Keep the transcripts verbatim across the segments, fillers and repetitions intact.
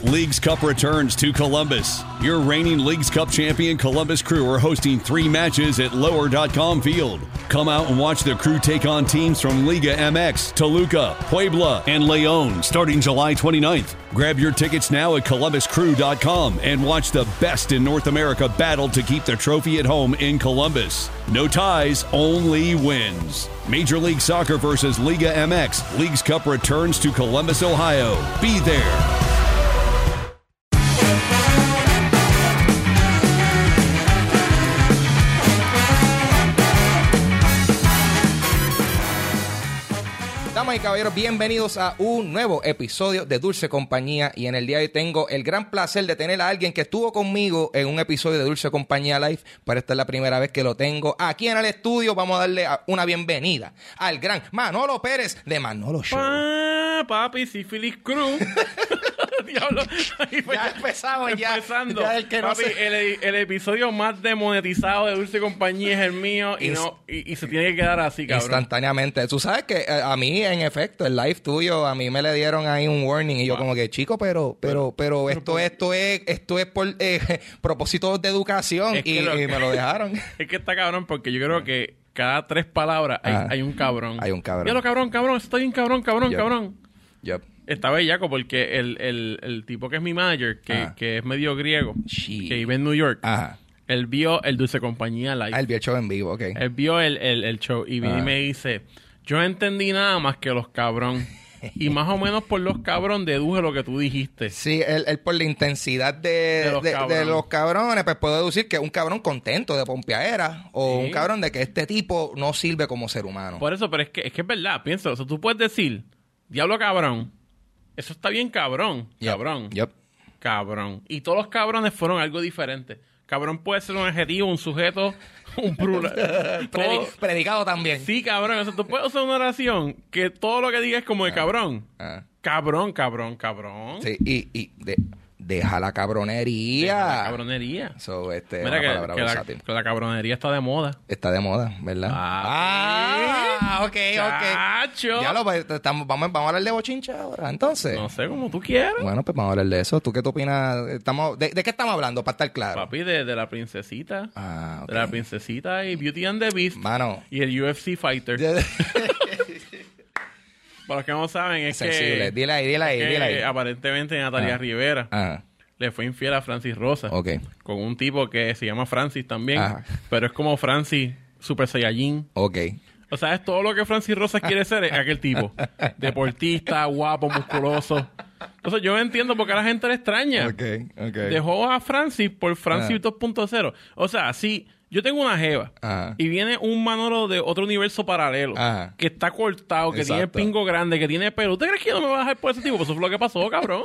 Leagues Cup returns to Columbus. Your reigning Leagues Cup champion Columbus Crew are hosting three matches at lower dot com Field. Come out and watch the Crew take on teams from Liga M X, Toluca, Puebla, and León starting July twenty-ninth. Grab your tickets now at columbus crew dot com and watch the best in North America battle to keep the trophy at home in Columbus. No ties, only wins. Major League Soccer versus Liga M X. Leagues Cup returns to Columbus, Ohio. Be there. Damas y caballeros, bienvenidos a un nuevo episodio de Dulce Compañía. Y en el día de hoy tengo el gran placer de tener a alguien que estuvo conmigo en un episodio de Dulce Compañía Live, pero esta es la primera vez que lo tengo aquí en el estudio. Vamos a darle una bienvenida al gran Manolo Pérez de Manolo Show. Pa, papi, sífilis cruz. Diablo. Ya empezamos, ya. Empezando. Ya el que no papi, se... el, el episodio más demonetizado de Dulce Compañía es el mío y, Inst- no, y, y se tiene que quedar así, cabrón. Instantáneamente. Tú sabes que eh, a mí, en efecto, el live tuyo, a mí me le dieron ahí un warning y yo Wow. como que, chico, pero, pero, pero esto, esto es, esto es por eh, propósitos de educación Es que y, lo- y me lo dejaron. Es que está cabrón porque yo creo que cada tres palabras hay, Ah. hay un cabrón. Hay un cabrón. Diablo, cabrón, cabrón, eso está bien cabrón, cabrón, Yep. cabrón. Yep. Está bellaco porque el, el, el tipo que es mi manager, que, Ah. que es medio griego, Sí. que vive en New York, Ajá. él vio el Dulce Compañía Live. Ah, el vio show en vivo, ok. Él vio el, el, el show y viene Ah. y me dice, yo no entendí nada más que los cabrón. Y más o menos por los cabrón deduje lo que tú dijiste. Sí, él, él por la intensidad de, De los de- de cabrones. los cabrones, pues puedo deducir que es un cabrón contento de pompeadera o Sí. un cabrón de que este tipo no sirve como ser humano. Por eso, pero es que es, que es verdad, pienso, o sea, tú puedes decir, diablo cabrón, eso está bien cabrón, Yep. cabrón, Yep. cabrón. Y todos los cabrones fueron algo diferente. Cabrón puede ser un adjetivo, un sujeto, un plural. Predi- Todo- predicado también. Sí, cabrón, o sea, tú puedes usar una oración que todo lo que digas es como de cabrón. Ah. Cabrón, cabrón, cabrón. Sí, y, y de- deja la cabronería. La cabronería. So, este, Mira una que, palabra que la, versátil. que la cabronería está de moda. Está de moda, ¿verdad? Ah, Ah, ok, ok. Chacho. Ya lo, pues, estamos, vamos, vamos a hablar de bochincha ahora, entonces. No sé, como tú quieras. Bueno, pues vamos a hablar de eso. ¿Tú qué te opinas? Estamos, ¿de, de qué estamos hablando, para estar claro? Papi, de, de la princesita. Ah, ok. De la princesita y Beauty and the Beast. Mano. Y el U F C Fighter. Para los que no saben, es Sensible. que... Dile ahí, dile ahí, que dile ahí. aparentemente Natalia Ah. Rivera Ajá. le fue infiel a Francis Rosa. Ok. Con un tipo que se llama Francis también. Ajá. Pero es como Francis Super Saiyajin. Ok. O sea, es todo lo que Francis Rosas quiere ser, es aquel tipo. Deportista, guapo, musculoso. Entonces yo entiendo por qué a la gente le extraña. Ok, ok. Dejó a Francis por Francis Ah. dos punto cero. O sea, si yo tengo una jeva Ajá. y viene un Manolo de otro universo paralelo Ajá. que está cortado, que tiene el Exacto. pingo grande, que tiene pelo, ¿usted cree que yo no me voy a dejar por ese tipo? Pues eso fue lo que pasó, cabrón.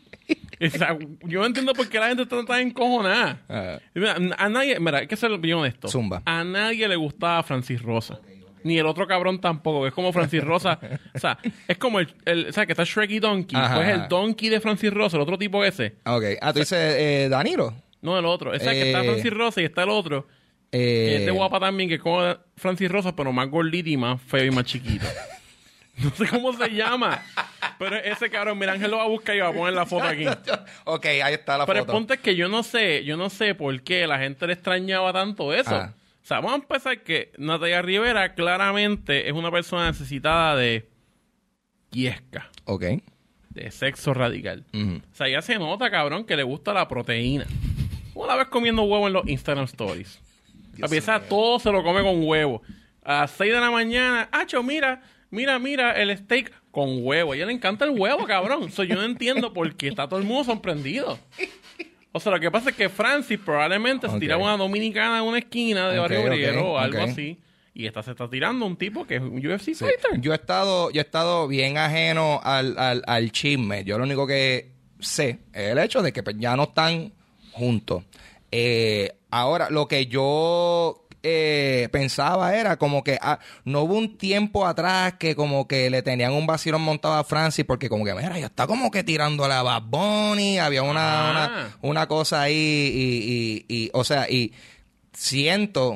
O sea, yo no entiendo por qué la gente está tan encojonada. Ajá. Y mira, a nadie, mira, hay que ser bien honesto. Zumba. A nadie le gustaba Francis Rosa. Ni el otro cabrón tampoco, que es como Francis Rosa. O sea, es como el, el ¿sabes? Que está Shrek y Donkey. Ajá, Pues ajá. el Donkey de Francis Rosa, el otro tipo ese. Ok. Ah, tú dices eh, Danilo. No, el otro. Ese que está Eh, Francis Rosa y está el otro. Que es Eh, de guapa también, que es como Francis Rosa, pero más gordito y más feo y más chiquito. No sé cómo se llama. Pero ese cabrón, mira, Ángel lo va a buscar y va a poner la foto aquí. Ok, ahí está la Pero el foto. punto es que yo no sé, yo no sé por qué la gente le extrañaba tanto eso. Ah. O sea, vamos a empezar que Natalia Rivera claramente es una persona necesitada de yesca, Ok. de sexo radical. Ujú. O sea, ya se nota, cabrón, que le gusta la proteína. Una vez comiendo huevo en los Instagram Stories. La pieza todo se lo come con huevo. A las seis de la mañana, Acho, mira, mira, mira el steak con huevo. A ella le encanta el huevo, cabrón. So, yo no entiendo por qué está todo el mundo sorprendido. O sea, lo que pasa es que Francis probablemente se Ok. tiraba una dominicana en una esquina de Ok, Barrio ok, Obrero o algo ok. así. Y esta se está tirando un tipo que es un U F C fighter. Yo he estado, yo he estado bien ajeno al, al, al chisme. Yo lo único que sé es el hecho de que pues, ya no están juntos. Eh, ahora, lo que yo eh, pensaba era como que ah, no hubo un tiempo atrás que como que le tenían un vacilón montado a Francis porque como que, mira, ya está como que tirándole a Bad Bunny. Había una, Ah. una, una cosa ahí y, y, y, o sea, y siento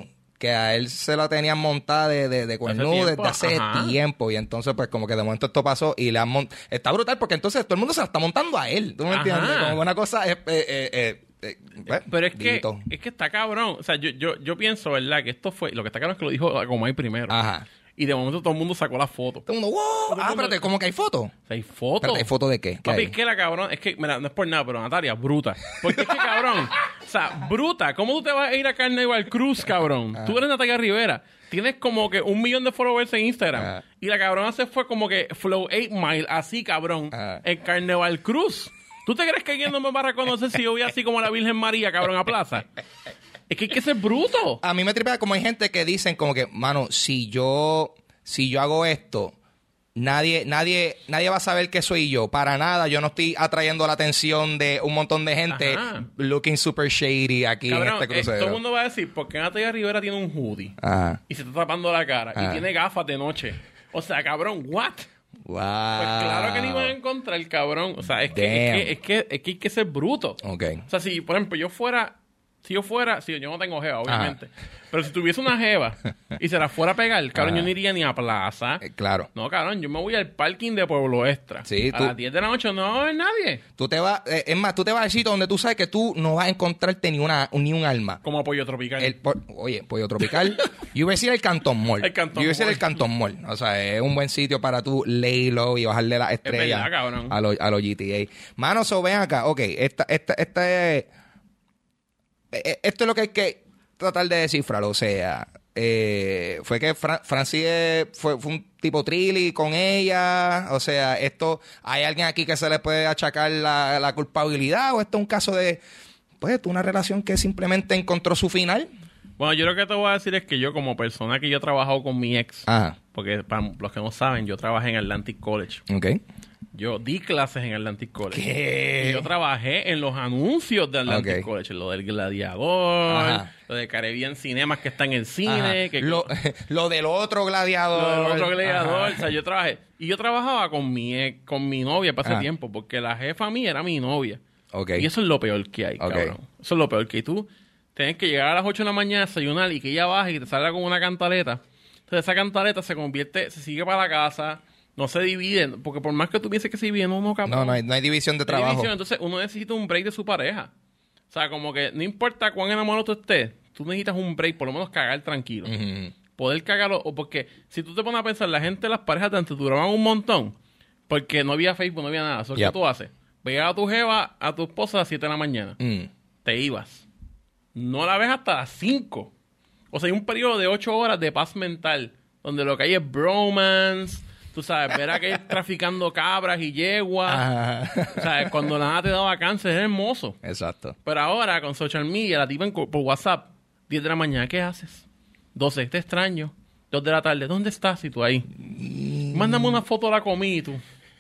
que a él se la tenían montada de, de, de cuernudo desde hace Ajá. tiempo. Y entonces, pues, como que de momento esto pasó y le han montado. Está brutal porque entonces todo el mundo se la está montando a él. ¿Tú me Ajá. entiendes? Como una cosa es. Eh, eh, eh, eh, eh, Pero es que, es que está cabrón. O sea, yo, yo, yo pienso, ¿verdad? Que esto fue. Lo que está cabrón es que lo dijo Comay primero. Ajá. Y de momento todo el mundo sacó la foto. Todo el mundo, wow. Ah, espérate, ¿cómo que hay fotos? ¿Hay fotos? Espérate, ¿hay fotos de qué? ¿Qué Papi, hay? es que la cabrón... Es que, mira, no es por nada, pero Natalia, bruta. Porque es que, cabrón... o sea, bruta. ¿Cómo tú te vas a ir a Carnival Cruise, cabrón? Ah. Tú eres Natalia Rivera. Tienes como que un millón de followers en Instagram. Ah. Y la cabrona se fue como que Flow eight Mile, así, cabrón, ah. en Carnival Cruise. ¿Tú te crees que alguien no me va a reconocer si yo voy así como la Virgen María, cabrón, a plaza? Es que hay que ser bruto. A mí me tripea como hay gente que dicen como que, mano, si yo... Si yo hago esto, nadie, nadie, nadie va a saber que soy yo. Para nada, yo no estoy atrayendo la atención de un montón de gente Ajá. looking super shady aquí Cabrón, en este crucero. Eh, todo el mundo va a decir, ¿por qué Natalia Rivera tiene un hoodie? Ajá. Y se está tapando la cara. Ajá. Y tiene gafas de noche. O sea, cabrón, ¿what? Wow. Pues claro que ni van a encontrar el cabrón. O sea, es que, es que, es que, es que hay que ser bruto. Okay. O sea, si, por ejemplo, yo fuera... Si yo fuera... Si yo no tengo jeva, obviamente. Ajá. Pero si tuviese una jeva y se la fuera a pegar, cabrón, Ajá. yo no iría ni a plaza. Eh, claro. No, cabrón, yo me voy al parking de Pueblo Extra. Sí, a tú, las diez de la noche no va a haber nadie. Tú te vas... Eh, es más, tú te vas al sitio donde tú sabes que tú no vas a encontrarte ni, una, ni un alma. Como a Pollo Tropical. El, por, oye, Pollo Tropical. Yo iba a decir el Cantón Mall. El Cantón Yo iba a decir Mall. el Cantón Mall. O sea, es un buen sitio para tú lay low y bajarle las estrellas es verdad, cabrón. a los a lo G T A. Mano, so ven acá. Ok, esta, esta, esta es... Esto es lo que hay que tratar de descifrar. O sea, eh, fue que Fra Francis fue, fue un tipo trilly con ella. O sea, esto, ¿hay alguien aquí que se le puede achacar la, la culpabilidad? ¿O esto es un caso de, pues, una relación que simplemente encontró su final? Bueno, yo lo que te voy a decir es que yo, como persona que yo he trabajado con mi ex, Ajá. porque para los que no saben, yo trabajé en Atlantic College. Ok. Yo di clases en Atlantic College. ¿Qué? Y yo trabajé en los anuncios de Atlantic Okay. College. Lo del Gladiador, Ajá. lo de Caribbean Cinemas que está en el cine. Que, Lo, lo del otro gladiador. Lo del otro gladiador. Ajá. O sea, yo trabajé. Y yo trabajaba con mi ex- con mi novia para ese Ajá. tiempo, porque la jefa mía era mi novia. Okay. Y eso es lo peor que hay, Okay. cabrón. Eso es lo peor que hay. Tú tienes que llegar a las ocho de la mañana, desayunar y que ella baje y te salga con una cantaleta. Entonces esa cantaleta se convierte, se sigue para la casa. No se dividen, porque por más que tú pienses que se dividen, no, no, cabrón. No, no hay, no hay división de Hay trabajo. división. Entonces uno necesita un break de su pareja. O sea, como que no importa cuán enamorado tú estés, tú necesitas un break, por lo menos cagar tranquilo. Uh-huh. Poder cagarlo, o porque si tú te pones a pensar, la gente, las parejas de antes duraban un montón, porque no había Facebook, no había nada. Eso es Yep. que tú haces. Veías a tu jeva, a tu esposa a las siete de la mañana. Mm. Te ibas. No la ves hasta las cinco. O sea, hay un periodo de ocho horas de paz mental, donde lo que hay es bromance. Tú sabes, ver a que traficando cabras y yeguas. Ajá. O sea, cuando nada te daba cáncer, es hermoso. Exacto. Pero ahora, con social media, la tipa en co- por WhatsApp, diez de la mañana, ¿qué haces? doce, te extraño. dos de la tarde, ¿dónde estás? Y tú ahí. Mándame una foto de la comida y tú.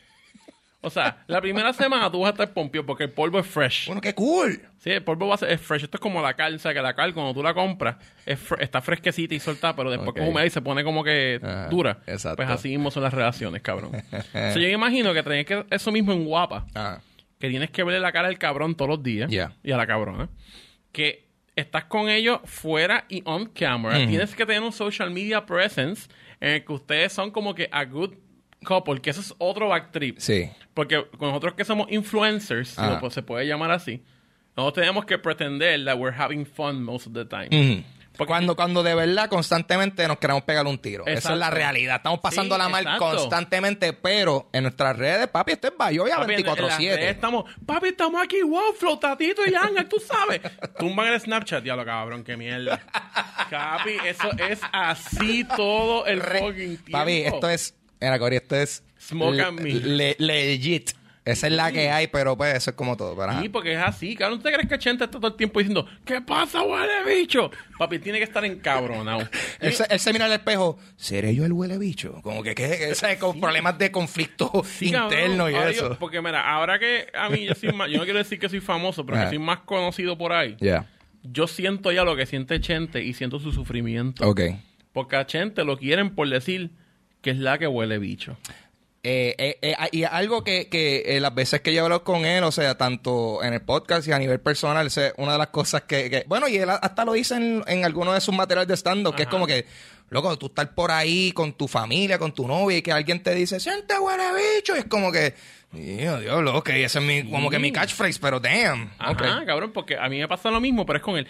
O sea, la primera semana tú vas a estar pompio porque el polvo es fresh. Bueno, qué cool. Sí, el polvo va a ser es fresh. Esto es como la cal. O sea, que la cal, cuando tú la compras, es fre- está fresquecita y soltada, pero después Okay. como húmeda y se pone como que Ajá, dura. exacto. Pues así mismo son las relaciones, cabrón. O sea, yo me imagino que tenés que eso mismo en guapa. Ah. Que tienes que verle la cara al cabrón todos los días. Yeah. Y a la cabrona. Que estás con ellos fuera y on camera. Mm. Tienes que tener un social media presence en el que ustedes son como que a good couple. Que eso es otro backtrip. Sí. Porque con nosotros que somos influencers, si Ah. lo- pues, se puede llamar así, nosotros tenemos que pretender that we're having fun most of the time. Mm. Porque- Cuando, cuando de verdad constantemente nos queremos pegar un tiro. Esa Exacto. es la realidad. Estamos pasando Sí, la mal exacto. constantemente, pero en nuestras redes, papi, esto es Bayoya Papi, en- veinticuatro en las redes siete. estamos, papi, estamos aquí, wow, flotatito y Ángel, tú sabes. Tumban el Snapchat, diablo, cabrón, qué mierda. Papi, eso es así todo el fucking tiempo. Papi, esto es... Mira, Cory, esto es... Smoke le- and me. le- legit. Esa es la que hay, pero pues eso es como todo. Pero, ajá. Sí, porque es así, cabrón. ¿Tú te crees que Chente está todo el tiempo diciendo, ¿qué pasa, huele bicho? Papi, tiene que estar encabronado. Él se, él se mira al espejo, ¿seré yo el huele bicho? Como que, ¿qué? O sea, con problemas de conflicto Sí, cabrón. interno y Ahora eso. yo- porque mira, ahora que a mí yo soy más, yo no quiero decir que soy famoso, pero Ajá. que soy más conocido por ahí. Ya. Yo siento ya lo que siente Chente y siento su sufrimiento. Ok. Porque a Chente lo quieren por decir que es la que huele bicho. Eh, eh, eh, y algo que, que eh, las veces que yo hablo con él, o sea, tanto en el podcast y a nivel personal, es una de las cosas que, que bueno, y él hasta lo dice en, en algunos de sus materiales de stand-up, que es como que, loco, tú estás por ahí con tu familia, con tu novia, y que alguien te dice, siente huele bicho, y es como que, Dios, Dios, loco, y ese es mi, como que mi catchphrase, pero damn. Ajá, okay. cabrón, porque a mí me pasa lo mismo, pero es con el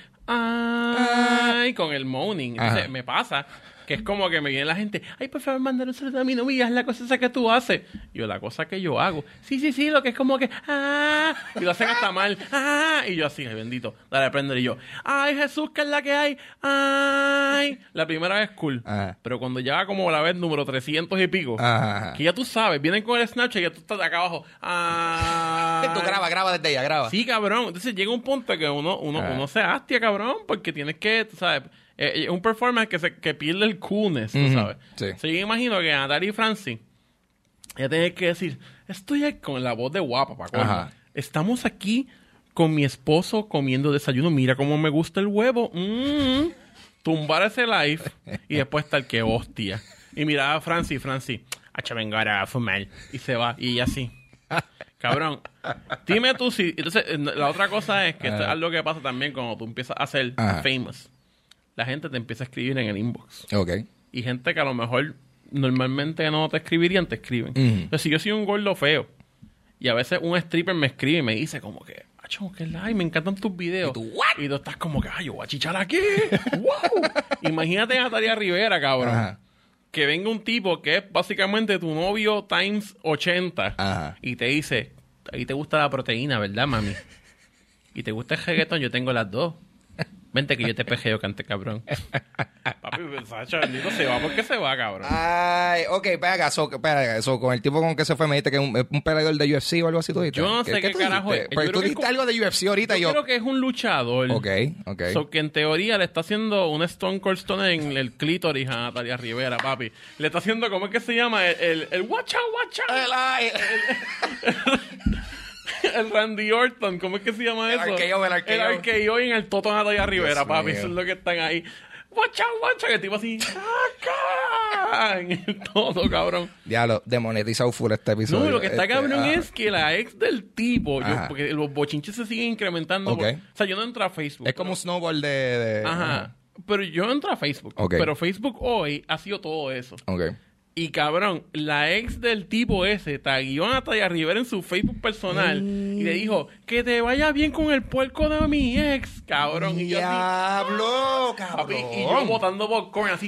ay, con el moaning. Entonces, Ajá. me pasa que es como que me viene la gente, ay, por favor, mándale un saludo a mi novia, es la cosa esa que tú haces. Y yo, la cosa que yo hago, sí, sí, sí, lo que es como que, ah, y lo hacen hasta mal, ah, y yo así, ay, bendito, dale, aprender. Y yo, ay, Jesús, que es la que hay, ay. La primera vez cool, Ajá. pero cuando llega como la vez número trescientos y pico, Ajá. que ya tú sabes, vienen con el Snapchat y ya tú estás de acá abajo, ah. Tú graba, graba desde allá, graba. Sí, cabrón. Entonces llega un punto que uno, uno, Ah. uno se hastia, cabrón, porque tienes que, tú sabes, es eh, un performance que se que pierde el coolness, tú Ujú, sabes. sí. So, yo imagino que Natalie y Francis, ella tiene que decir, estoy aquí con la voz de guapa, pa' colmo. Ajá. Estamos aquí con mi esposo comiendo desayuno. Mira cómo me gusta el huevo. Mm. Tumbar ese live y después estar que hostia. Y mira a Francis, Francis, hacha, venga ahora a fumar. Y se va. Y ella así. Cabrón, dime tú si... Entonces, la otra cosa es que esto es algo que pasa también cuando tú empiezas a ser Ajá. famous. La gente te empieza a escribir en el inbox. Ok. Y gente que a lo mejor normalmente no te escribirían, te escriben. Ujú. Entonces, si yo soy un gordo feo y a veces un stripper me escribe y me dice como que, acho, que like, me encantan tus videos. ¿Y tú, what? Y tú estás como que, ay, yo voy a chichar aquí. ¡Wow! Imagínate a Natalia Rivera, cabrón. Ajá. Que venga un tipo que es básicamente tu novio times ochenta Ajá. y te dice, a ti te gusta la proteína, ¿verdad, mami? Y te gusta el reggaetón, yo tengo las dos. Vente que yo te pejeo, cante, cabrón. Papi, Sacha, bendito se va. ¿Por qué se va, cabrón? Ay, ok, espera, so, espera, so, con el tipo con que se fue me dijiste que es un, es un peleador de U F C o algo así, tú dijiste. Yo no sé qué tú carajo dijiste? es. Yo Porque creo tú que dijiste es como- algo de U F C ahorita y Yo yo... creo que es un luchador. Ok, ok. So que en teoría le está haciendo un Stone Cold Stone en el clítoris a Natalia Rivera, papi. Le está haciendo, ¿cómo es que se llama? El, el, el watch out, watch out. El, ay, El Randy Orton, ¿cómo es que se llama El eso? arqueo, el arqueo. El arqueo y en el toto de Natalia Rivera, Dios papi. mío. Eso es lo que están ahí. Watch out, watch out. Que el tipo así, ¡saca! En el toto, cabrón. Diablo, demonetizado full este episodio. No, lo que está Este, cabrón ah. es que la ex del tipo, yo- Ajá. porque los bochinches se siguen incrementando. Ok. por- o sea, yo no entro a Facebook. Es como un snowball de... de- Ajá. Pero yo entro a Facebook. Ok. Pero Facebook hoy ha sido todo eso. Ok. Y cabrón, la ex del tipo ese taguió a Natalia Rivera en su Facebook personal y le dijo que te vaya bien con el puerco de mi ex, cabrón. Y yo así, Diablo, papi, cabrón. y yo botando popcorn así.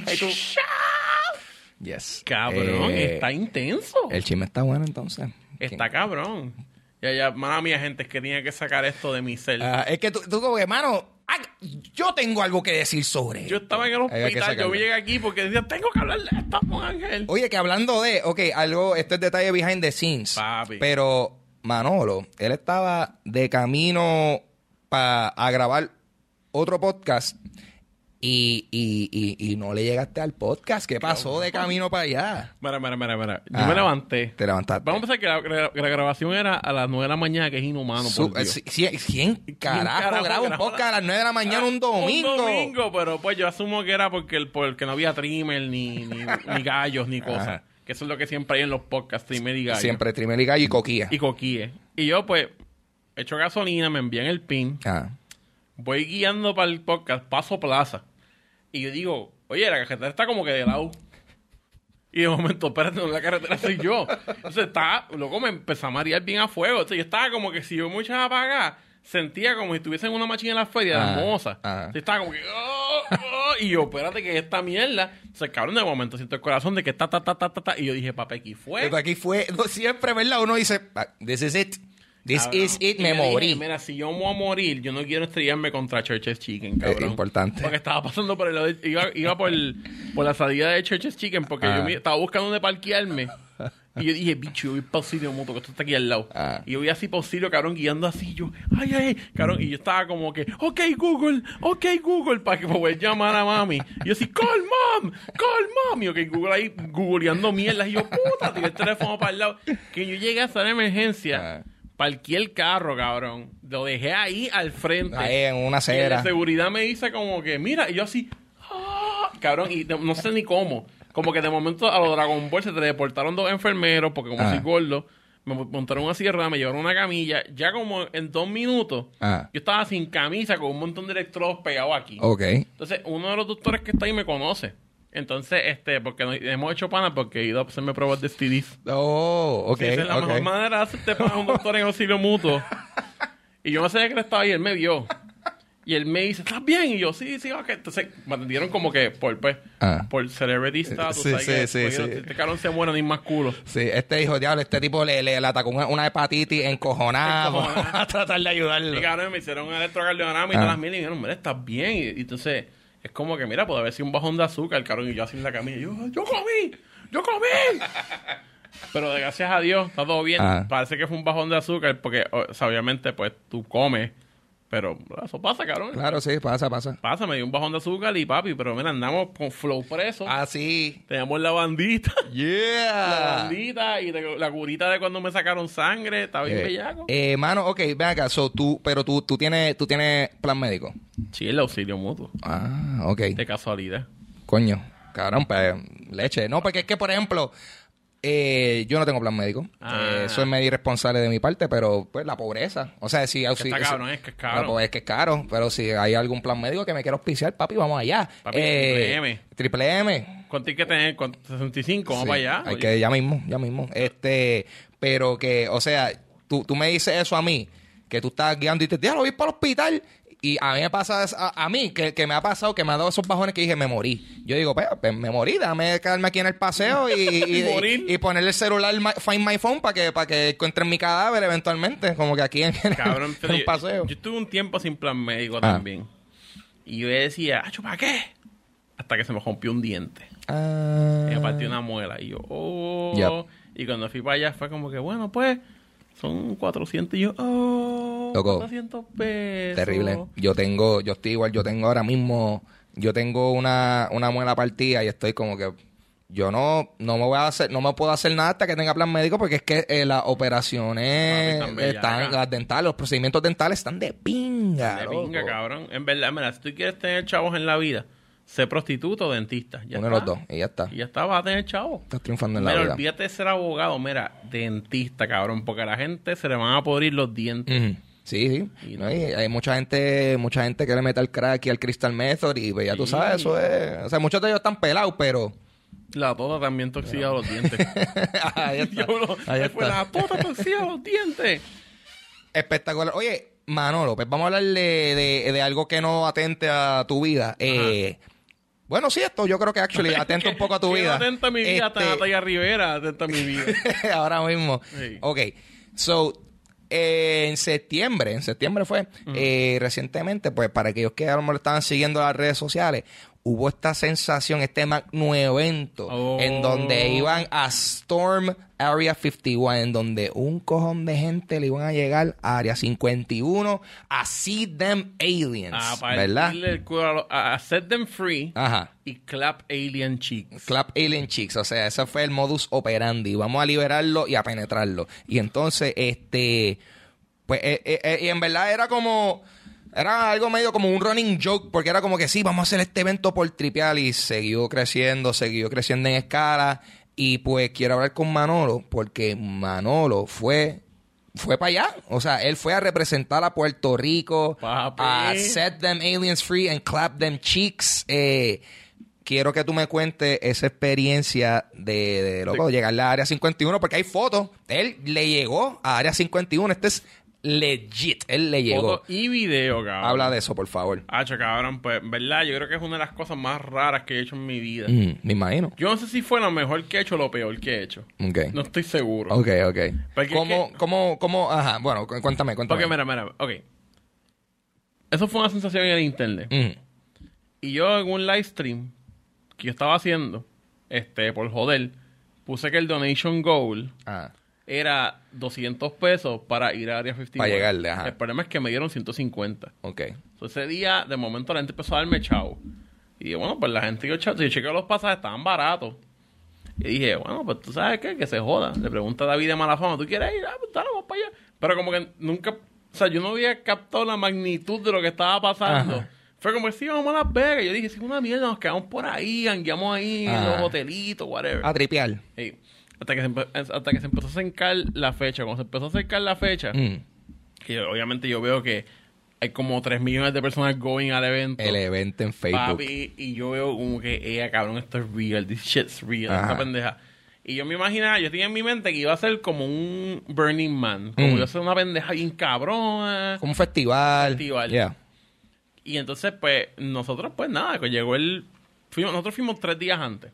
Yes. Cabrón, Eh, está intenso. El chisme está bueno entonces. Está cabrón. Ya, ya, mala mía, gente, es que tenía que sacar esto de mi cel. Ah, es que tú, tú como que, mano, ay, yo tengo algo que decir sobre Yo estaba en el Había que hospital, yo sacarlo. llegué aquí porque decía, tengo que hablar de esto con Ángel. Oye, que hablando de, ok, algo, este es detalle behind the scenes. Papi. Pero Manolo, él estaba de camino pa, a grabar otro podcast y, y, y, y no le llegaste al podcast. ¿Qué pasó de camino para allá? Mira, mira, mira, mira. Yo Ah, me levanté. Te levantaste. Vamos a pensar que la, la- la grabación era a las nueve de la mañana, que es inhumano, Su- por Dios. eh, si- si- ¿Quién carajo carajo graba un graba? podcast a las nueve de la mañana un domingo? Un domingo, pero pues yo asumo que era porque, el, porque no había trimmer, ni, ni, ni gallos, ni cosas. Ajá. Que eso es lo que siempre hay en los podcasts, trimmer y gallos. Siempre Trimel y Gallo y Coquía. Y coquíes. Y yo, pues, echo gasolina, me envían el pin, Ah. voy guiando para el podcast, paso plaza. Y yo digo, oye, la carretera está como que de lado. Y de momento, espérate, no, la carretera soy yo. Entonces está, loco, me empezó a marear bien a fuego. Entonces yo estaba como que si yo me echaba para acá, sentía como si estuviese en una máquina en la feria de Ah, las mozas. ah. Entonces estaba como que, oh, oh, y yo, espérate, que esta mierda. Entonces, cabrón, de momento siento el corazón de que ta, ta, ta, ta, ta, ta. Y yo dije, papi, aquí fue. Pero aquí fue, no, siempre, ¿verdad? Uno dice, ah, this is it. This Cabrón. is it, Y me yo dije, morí. mira, si yo me voy a morir, yo no quiero estrellarme contra Church's Chicken, cabrón. Es importante. Porque estaba pasando por el lado de- iba, iba por, el- por la salida de Church's Chicken porque Ah. yo me- estaba buscando dónde parquearme. Y yo dije, bicho, yo voy para auxilio moto, que esto está aquí al lado. Ah. Y yo voy así para auxilio, cabrón, guiando así. Yo, ay, ay, cabrón. Y yo estaba como que, ok, Google, ok, Google, para que poder llamar a mami. Y yo así, call mom, call mom. Y ok, Google ahí, googleando mierdas. Y yo, puta, tiré el teléfono para el lado. Que yo llegué a hacer emergencia. Ah. Parqué el carro, cabrón. Lo dejé ahí al frente. Ahí en una Y el acera. de seguridad me dice como que, mira, y yo así, ah, cabrón, y no, no sé ni cómo. Como que de momento a los Dragon Ball se teleportaron dos enfermeros, porque como Ah. soy gordo, me montaron una sierra, me llevaron una camilla. Ya como en dos minutos, Ah. yo estaba sin camisa con un montón de electrodos pegados aquí. Ok. Entonces, uno de los doctores que está ahí me conoce. Entonces, este, porque nos- hemos hecho pana porque he ido a hacerme pruebas de S T Ds. Oh, ok. Sí, esa es la ok. mejor manera de hacerte pana a un doctor en auxilio mutuo. Y yo no sabía que él estaba ahí, él me vio. Y él me dice, ¿estás bien? Y yo, sí, sí, ok. Entonces, me atendieron como que por, pues, Ah. por celebrity status. Sí, ¿sabes? sí, que, sí, porque sí. no- Este cabrón se muere ni más culo. Sí, este dijo, diablo, este tipo le, le, le atacó una, una hepatitis encojonada. Encojonada. Vamos a tratar de ayudarlo. Y cabrón, me hicieron un electrocardiograma y Ah. todas las mil y me dijeron, mira, estás bien. Y, y entonces, es como que, mira, puede haber sido un bajón de azúcar, cabrón. Y yo así en la camilla, yo, yo comí, yo comí. Pero de gracias a Dios, está todo bien. Ah. Parece que fue un bajón de azúcar porque, o sea, obviamente, pues, tú comes. Pero eso pasa, cabrón. Claro, sí, pasa, pasa. Pasa, me dio un bajón de azúcar y papi, pero mira, andamos con flow preso. Ah, sí. Tenemos la bandita. La Yeah. bandita y de- la curita de cuando me sacaron sangre. Estaba bien Eh, bellaco. eh, mano, ok, ven acá. So, tú, pero tú, tú tienes, tú tienes plan médico. Sí, el auxilio mutuo. Ah, ok. De casualidad. Coño, cabrón, pues leche. No, porque es que, por ejemplo, eh, yo no tengo plan médico. Ah. Eh, eso es medio irresponsable de mi parte, pero pues la pobreza. O sea, si Que está cabrón, es que es caro. La pobreza es que es caro, pero si hay algún plan médico que me quiera auspiciar, papi, vamos allá. Papi, Eh, triple M. Triple M. ¿Cuánto hay que tener? ¿Cuánto? sesenta y cinco, vamos Sí, para allá. Hay Oye. que, ya mismo, ya mismo. Este, pero que, o sea, tú, tú me dices eso a mí, que tú estás guiando y te dices, lo voy para el hospital. Y a mí me pasa, es- a, a mí, que, que me ha pasado, que me ha dado esos bajones que dije, me morí. Yo digo, pues, pues, me morí, déjame quedarme aquí en el paseo y, y, y- Morir. y ponerle el celular my- Find My Phone para que, para que encuentren mi cadáver eventualmente, como que aquí en, en Cabrón, en pero un yo, paseo. yo estuve un tiempo sin plan médico Ah. también. Y yo decía, "Acho, ¿para qué?" Hasta que se me rompió un diente. Ah. Y me partió una muela. Y yo, oh. Yep. Y cuando fui para allá fue como que, bueno, pues, son cuatrocientos. Y yo, oh, Loco. cuatrocientos pesos. Terrible. Yo tengo, yo estoy igual, yo tengo ahora mismo, yo tengo una, una muela partida y estoy como que yo no, no me voy a hacer, no me puedo hacer nada hasta que tenga plan médico porque es que eh, las operaciones Papi, están están, bellacas. las dentales, los procedimientos dentales están de pinga. De pinga, loco. cabrón. En verdad, mira, si tú quieres tener chavos en la vida, sé prostituto o dentista. Ya Uno de está. los dos y ya está. Y ya está, vas a tener chavos. Estás triunfando en la Mira, vida. olvídate de ser abogado, mira, dentista, cabrón, porque a la gente se le van a podrir los dientes. Ujú. Sí, sí. Y No, y hay mucha gente, mucha gente que le mete al crack y al crystal method y pues, ya tú Sí. sabes, eso es, o sea, muchos de ellos están pelados, pero La tota también toxida los dientes. ahí está. Diablo, Ahí me fue está. la tota toxida los dientes. Espectacular. Oye, Manolo, pues vamos a hablar de, de- de algo que no atente a tu vida. Eh, bueno, sí, esto yo creo que actually atenta un poco a tu Que no vida. atenta a mi vida, Este, hasta Natalia Rivera atenta a mi vida. ahora mismo. Sí. Ok. So, eh, en septiembre, en septiembre fue, eh, recientemente, pues para aquellos que a lo mejor estaban siguiendo las redes sociales, hubo esta sensación, este magno evento, Oh. en donde iban a Storm Area cincuenta y uno, en donde un cojón de gente le iban a llegar a Área cincuenta y uno a see them aliens, Ah, para ¿verdad? decirle el culo a, los- a- a set them free Ajá. y clap alien cheeks. Clap Alien Chicks, o sea, ese fue el modus operandi. Vamos a liberarlo y a penetrarlo. Y entonces, este, pues, eh, eh, eh, y en verdad era como, era algo medio como un running joke, porque era como que sí, vamos a hacer este evento por tripear y siguió creciendo, siguió creciendo en escala. Y pues quiero hablar con Manolo, porque Manolo fue, fue para allá. O sea, él fue a representar a Puerto Rico, Papi. a set them aliens free and clap them cheeks. Eh, quiero que tú me cuentes esa experiencia de, de loco, de llegarle a Área cincuenta y uno, porque hay fotos. Él le llegó a Área cincuenta y uno. Este es legit. Él le llegó. Foto y video, cabrón. Habla de eso, por favor. Hacho, cabrón, pues, en verdad, yo creo que es una de las cosas más raras que he hecho en mi vida. Mm, me imagino. Yo no sé si fue lo mejor que he hecho o lo peor que he hecho. Ok. No estoy seguro. Ok, ok. Porque ¿Cómo, es que- cómo, cómo? Ajá, bueno, cu- cuéntame, cuéntame. Porque, mira, mira, ok. Eso fue una sensación en el internet. Mm, Y yo en un live stream que yo estaba haciendo, este, por joder, puse que el donation goal ah, era doscientos pesos para ir a Área cincuenta y uno. Para llegarle, ajá. El problema es que me dieron ciento cincuenta. ok. Entonces, ese día, de momento, la gente empezó a darme chavo. Y dije, bueno, pues la gente dio chavo. Si yo chequeo los pasajes, estaban baratos. Y dije, bueno, pues tú sabes qué, que se joda. Le pregunta a David de Malafama, ¿tú quieres ir? Ah, pues dale, vamos para allá. Pero como que nunca, o sea, yo no había captado la magnitud de lo que estaba pasando. Ajá. Fue como, sí, vamos a Las Vegas. Yo dije, sí, una mierda, nos quedamos por ahí, hangueamos ahí Ah. en los hotelitos, whatever. A tripear. Sí. Hasta que, se empe- hasta que se empezó a acercar la fecha. Cuando se empezó a acercar la fecha, Mm. que obviamente yo veo que hay como tres millones de personas going al evento. El evento en Facebook. Papi, y yo veo como que, eh, cabrón, esto es real, this shit's real, Ajá. esta pendeja. Y yo me imaginaba, yo tenía en mi mente que iba a ser como un Burning Man, como Mm. iba a ser una pendeja bien cabrona. Como un festival. Festival. Yeah. Y entonces, pues, nosotros, pues nada, pues llegó el... Fuimos, nosotros fuimos tres días antes.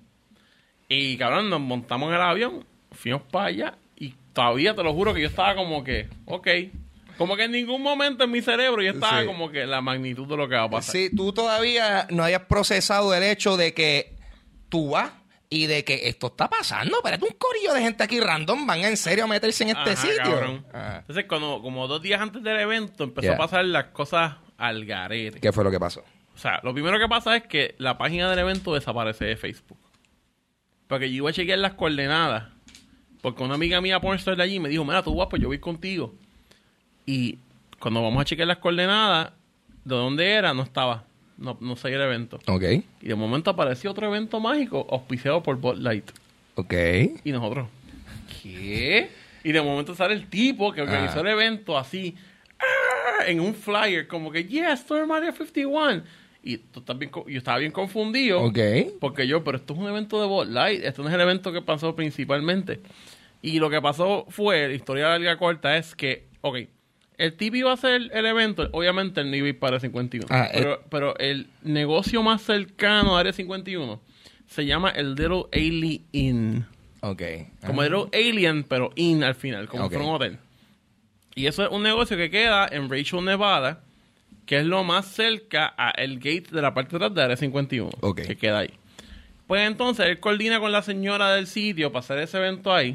Y, cabrón, nos montamos en el avión, fuimos para allá, y todavía te lo juro que yo estaba como que, ok. Como que en ningún momento en mi cerebro yo estaba Sí. como que la magnitud de lo que va a pasar. Sí, tú todavía no hayas procesado el hecho de que tú vas y de que esto está pasando. Espérate, un corillo de gente aquí random van en serio a meterse en este Ajá, sitio. cabrón. Ah. Entonces, cuando, como dos días antes del evento, empezó Yeah. a pasar las cosas al garete. ¿Qué fue lo que pasó? O sea, lo primero que pasa es que la página del evento desaparece de Facebook. Porque yo iba a chequear las coordenadas. Porque una amiga mía pornstar de allí me dijo, mira, tú vas, pues yo voy contigo. Y cuando vamos a chequear las coordenadas, de dónde era, no estaba. No, no seguía el evento. Ok. Y de momento apareció otro evento mágico auspiciado por Bud Light. Ok. Y nosotros, ¿qué? Y de momento sale el tipo que organizó Ah. el evento así, ¡ah! En un flyer, como que, yeah, Store Mario cincuenta y uno. Y tú estás bien co- yo estaba bien confundido. Ok. Porque yo, pero esto es un evento de Bud Light, esto no es el evento que pasó principalmente. Y lo que pasó fue, la historia larga corta, es que, ok, el tipo iba a hacer el evento, obviamente él no iba a ir para cincuenta y uno. Ah, pero, pero el negocio más cercano a Área cincuenta y uno se llama el Little Alien Inn. Ok. Como Little Alien, pero Inn al final, como Ok. si fuera un hotel. Y eso es un negocio que queda en Rachel, Nevada, que es lo más cerca a el gate de la parte de atrás de Área cincuenta y uno, Ok. que queda ahí. Pues entonces él coordina con la señora del sitio para hacer ese evento ahí.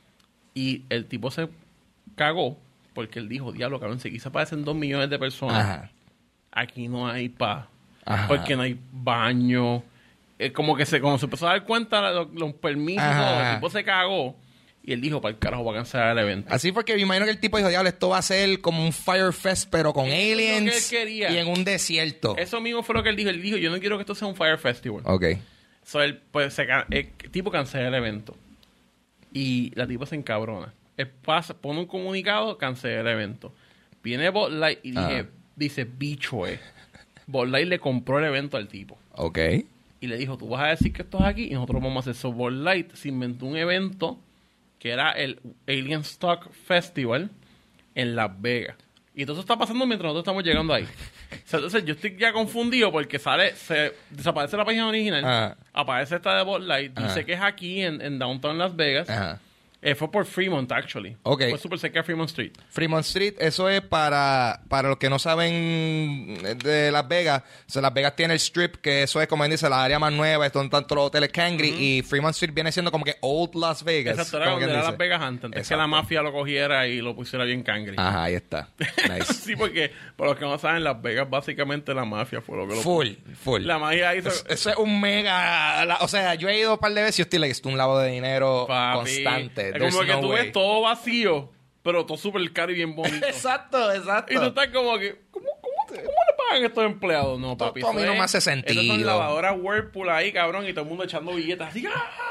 Y el tipo se cagó porque él dijo, diablo, cabrón, si aquí se aparecen dos millones de personas, Ajá. aquí no hay paz. Ajá. Porque no hay baño. Es como que se, como se empezó a dar cuenta de los, los permisos, y todo, Ajá. el tipo se cagó. Y él dijo, para el carajo, va a cancelar el evento. Así fue que me imagino que el tipo dijo, diablo, esto va a ser como un Fire Fest, pero con Eso es lo que aliens él quería. y en un desierto. Eso mismo fue lo que él dijo. Él dijo, yo no quiero que esto sea un Fire Festival. Ok. So, él, pues, se, ca- el tipo cancela el evento. Y la tipa se encabrona. Él pasa, pone un comunicado, cancela el evento. Viene Bud Light y dije, Ajá. dice, bicho, eh. Bud Light le compró el evento al tipo. Ok. Y le dijo, tú vas a decir que esto es aquí y nosotros vamos a hacer eso. Bud Light se inventó un evento que era el Alien Stock Festival en Las Vegas. Y todo eso está pasando mientras nosotros estamos llegando ahí. O sea, entonces yo estoy ya confundido porque sale, se desaparece la página original, Ajá. aparece esta de Bud Light, Ajá. dice que es aquí en, en Downtown Las Vegas. Ajá. Eh, fue por Fremont, actually. Ok. Fue súper cerca de Fremont Street. Fremont Street, eso es para, para los que no saben de Las Vegas. O sea, Las Vegas tiene el Strip, que eso es como él dice, la área más nueva, donde están todos los hoteles Cangri. Y Fremont Street viene siendo como que Old Las Vegas. Exacto, era como donde quien era dice. Las Vegas antes, antes que Exacto. la mafia lo cogiera y lo pusiera bien cangre. Ajá, ahí está. Nice. Sí, porque, por los que no saben, Las Vegas básicamente la mafia fue lo que lo Full, full. La magia hizo... Es- Eso es un mega... la- o sea, yo he ido un par de veces y yo estoy like, esto es un lavado de dinero Papi, constante. es There's como que no tú way. ves todo vacío, pero todo súper caro y bien bonito. Exacto, exacto. Y tú estás como que, ¿cómo, cómo, cómo le pagan estos empleados? No, papi. Esto a mí eso no es- me hace Esas son sentido. lavadoras Whirlpool ahí, cabrón, y todo el mundo echando billetes así.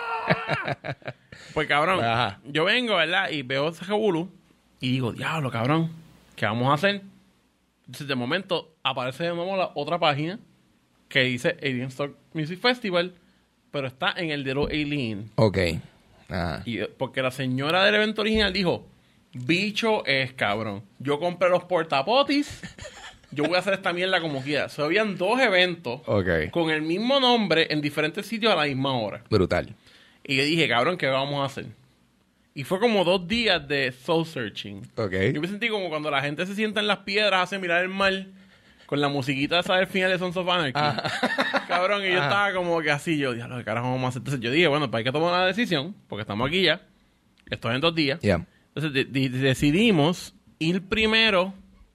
¡ah! Pues, cabrón, Ajá. yo vengo, ¿verdad? Y veo ese revolú y digo, diablo, cabrón, ¿qué vamos a hacer? Entonces, de momento, aparece de nuevo la otra página que dice Alien Stock Music Festival, pero está en el Little Alien. Ok. Ajá. Y, eh, porque la señora del evento original dijo, bicho es cabrón. Yo compré los portapotis, yo voy a hacer esta mierda como quiera. So, habían dos eventos Ok. con el mismo nombre en diferentes sitios a la misma hora. Brutal. Y yo dije, cabrón, ¿qué vamos a hacer? Y fue como dos días de soul searching. Ok. Yo me sentí como cuando la gente se sienta en las piedras, hace mirar el mar, con la musiquita esa del final de Sons of Anarchy. Cabrón, y yo Ajá. estaba como que así, yo, diablo, ¿qué carajo vamos a hacer? Entonces yo dije, bueno, pues hay que tomar una decisión, porque estamos aquí ya. Esto es en dos días. Yeah. Entonces de- de- decidimos ir primero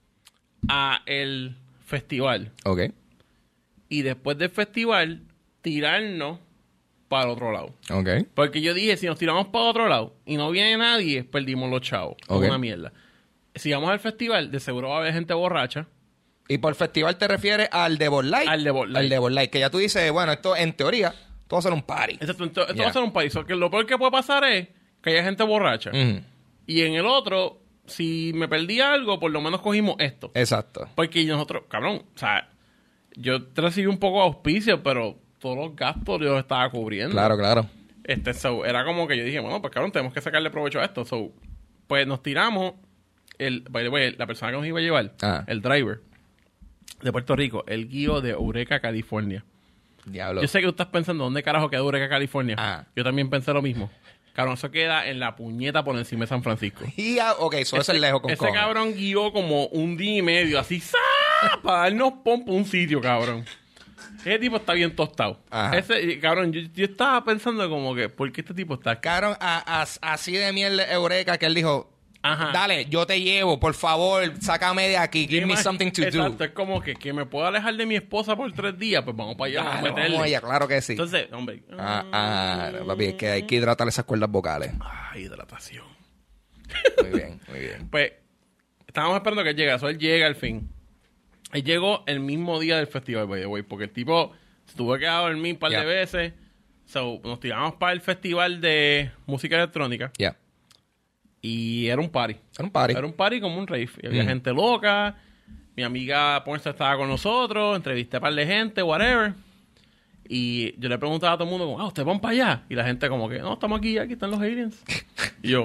a el festival. Ok. Y después del festival, tirarnos para el otro lado. Ok. Porque yo dije, si nos tiramos para otro lado y no viene nadie, perdimos los chavos. Es Ok. una mierda. Si vamos al festival, de seguro va a haber gente borracha. Y por festival te refieres al de Bud Light. Al de Bud Light. Al de Bud Light, que ya tú dices, bueno, esto en teoría, esto va a ser un party. Exacto, esto, esto Yeah. va a ser un país. Que lo peor que puede pasar es que haya gente borracha. Ujú. Y en el otro, si me perdí algo, por lo menos cogimos esto. Exacto. Porque nosotros, cabrón, o sea, yo recibí un poco de auspicio, pero todos los gastos yo los estaba cubriendo. Claro, claro. Este, so, era como que yo dije, bueno, pues cabrón, tenemos que sacarle provecho a esto. So, pues nos tiramos, el, by the way, la persona que nos iba a llevar, Ah. el driver de Puerto Rico, el guío de Eureka, California. Diablo. Yo sé que tú estás pensando, ¿dónde carajo queda Eureka, California? Ah. Yo también pensé lo mismo. Cabrón, eso queda en la puñeta por encima de San Francisco. Y ya, ok, eso es el lejos con Ese cojones. cabrón guió como un día y medio, así, ¡zá! Para darnos pompa un sitio, cabrón. Ese tipo está bien tostado. Ajá. Ese, cabrón, yo, yo estaba pensando como que, ¿por qué este tipo está acá? Cabrón, a- a- así de mierda Eureka que él dijo, Ajá. dale, yo te llevo, por favor, sácame de aquí, give me Imag- something to Exacto, do. es como que, que me puedo alejar de mi esposa por tres días, pues vamos para allá, vamos a Dale, meterle. vamos allá, claro que sí. Entonces, hombre. Ah, ah, papi, es que hay que hidratar esas cuerdas vocales. Ah, hidratación. Muy bien, muy bien. Pues, estábamos esperando que él llegue. Eso él llega al fin. Él llegó el mismo día del festival, by the way, porque el tipo se tuvo que quedar a dormir un par Yeah. de veces. So, nos tiramos para el festival de música electrónica. Ya. Y era un party. Era un party. Era un party como un rave. Y había Mm. gente loca. Mi amiga Pornstar estaba con nosotros. Entrevisté a un par de gente, whatever. Y yo le preguntaba a todo el mundo, como, ah, ¿ustedes van para allá? Y la gente como que, no, estamos aquí, aquí están los aliens. Y yo,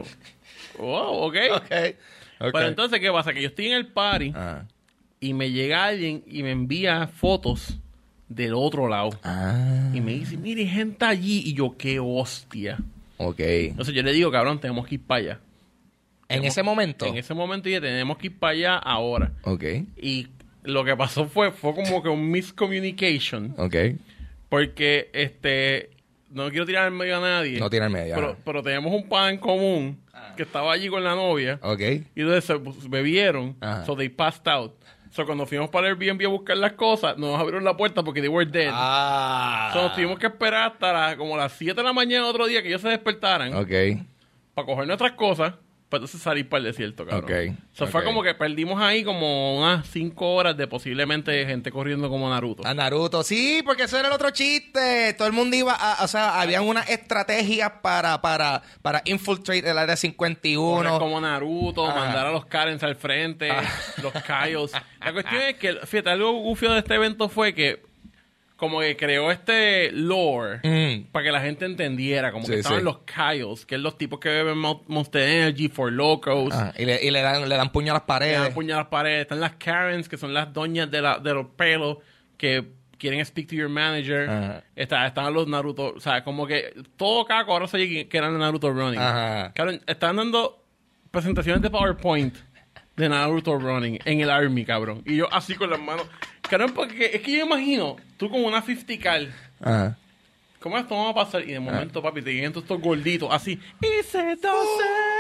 oh, ok. Ok. Ok. Pero entonces, ¿qué pasa? Que yo estoy en el party Ah. y me llega alguien y me envía fotos del otro lado. Ah. Y me dice, mire, hay gente allí. Y yo, qué hostia. Ok. Entonces yo le digo, cabrón, tenemos que ir para allá. En ese momento. En ese momento ya tenemos que ir para allá ahora. Ok. Y lo que pasó fue, fue como que un miscommunication. Ok. Porque, este, no quiero tirar en medio a nadie. No tiene el medio. Pero, ajá. pero teníamos un pan en común que estaba allí con la novia. Ok. Y entonces se pues, bebieron. Ajá. So they passed out. So cuando fuimos para el Airbnb a buscar las cosas, nos abrieron la puerta porque they were dead. Ah. So nos tuvimos que esperar hasta la- como las siete de la mañana otro día que ellos se despertaran Ok. para coger nuestras cosas, para entonces salir para el desierto, cabrón. Ok, So fue ok. como que perdimos ahí como unas cinco horas de posiblemente gente corriendo como Naruto. A Naruto, sí, porque eso era el otro chiste. Todo el mundo iba a, o sea, habían unas estrategias para, para, para infiltrate el área cincuenta y Correr uno. como Naruto, Ajá. mandar a los Karens al frente, Ah. los Kyles. La cuestión es que, fíjate, algo gufio de este evento fue que como que creó este lore Mm. para que la gente entendiera, como Sí, que estaban sí. los Kyles, que es los tipos que beben Mo- Monster Energy, For Locos, Ah, y le, y le dan, le dan puño a las que paredes. dan puño a las paredes. Están las Karens, que son las doñas de, la, de los pelos, que quieren speak to your manager. Ajá. Está, están los Naruto, o sea, como que todo caco ahora se oye que eran Naruto Running. Ajá. Cabrón, están dando presentaciones de PowerPoint de Naruto Running en el Army, cabrón. Y yo así con las manos. Cabrón, porque es que yo imagino, tú con una cincuenta cal, Ajá. ¿cómo esto va a pasar? Y de momento, papi, te llegan todos estos gorditos, así, hice doce,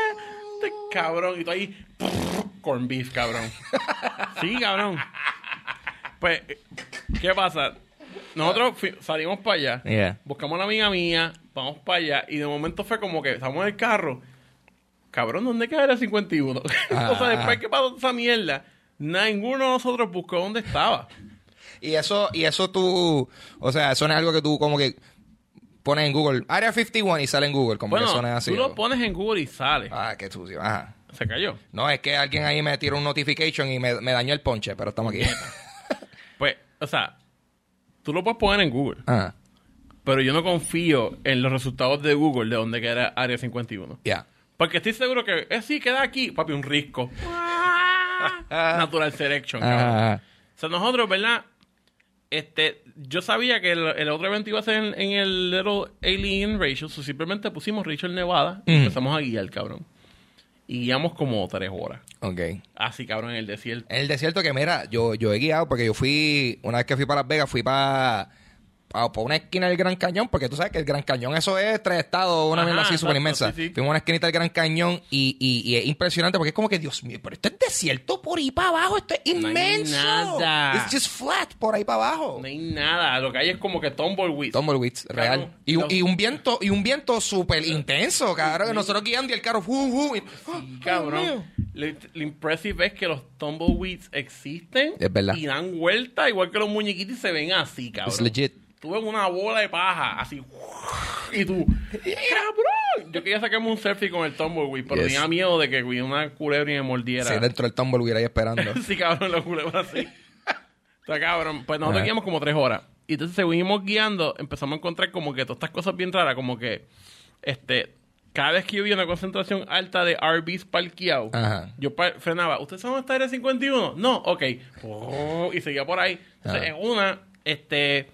te- cabrón, y tú ahí, corn beef, cabrón. Sí, cabrón. Pues, ¿qué pasa? Nosotros fui- salimos para allá, Yeah. buscamos a la amiga mía, vamos para allá, y de momento fue como que estamos en el carro. Cabrón, ¿dónde queda el cincuenta y uno? Ah. O sea, después que pasó esa mierda, ninguno de nosotros buscó dónde estaba. Y eso, y eso tú, o sea, eso no es algo que tú como que pones en Google, Area cincuenta y uno y sale en Google, como Bueno, que suena así. tú ¿no? lo pones en Google y sale. Ah, qué sucio. Ajá. Se cayó. No, es que alguien ahí me tiró un notification y me, me dañó el ponche, pero estamos aquí. Pues, o sea, tú lo puedes poner en Google, Ajá. pero yo no confío en los resultados de Google de dónde queda Área cincuenta y uno. Ya. Porque estoy seguro que, eh, sí, queda aquí, papi, un risco. Natural selection, cabrón. Ajá. O sea, nosotros, ¿verdad? Este, yo sabía que el, el otro evento iba a ser en, en el Little Alien Rachel, so simplemente pusimos Rachel Nevada y Mm. empezamos a guiar, cabrón. Y guiamos como tres horas. Ok. Así, cabrón, en el desierto. En el desierto que, mira, yo, yo he guiado porque yo fui, una vez que fui para Las Vegas, fui para, para, para una esquina del Gran Cañón, porque tú sabes que el Gran Cañón, eso es tres estados, una Ajá, mierda así súper exacto, inmensa. sí, sí. Fuimos a una esquinita del Gran Cañón y, y, y es impresionante porque es como que, Dios mío, pero esto es desierto por ahí para abajo, esto es No hay inmenso. nada. It's just flat por ahí para abajo. No hay nada. Lo que hay es como que tumbleweed. Tumbleweeds, real. Cabrón, Y, los- y un viento, y un viento súper intenso, cabrón. Que nosotros guiando y el carro, fu, fu, y- Sí, ¡ay, Dios cabrón. mío! Lo, lo impressive es que los tumbleweeds existen. Es verdad. Y dan vuelta, igual que los muñequitos, y se ven así, cabrón. Es legit. Tú ves una bola de paja, así. Y tú, ¡cabrón! Yo quería sacarme un selfie con el tumbleweed, pero Yes. tenía miedo de que una culebra y me mordiera. Sí, dentro del tumbleweed ahí esperando. Sí, cabrón, la culebra así. O sea, cabrón, pues nosotros Ajá. guiamos como tres horas. Y entonces seguimos guiando, empezamos a encontrar como que todas estas cosas bien raras, como que, este, cada vez que yo vi una concentración alta de R Vs parqueados, Ajá. yo par- frenaba. ¿Ustedes saben dónde está Área cincuenta y uno? No, ok. Oh, y seguía por ahí. Entonces, Ajá. en una, este,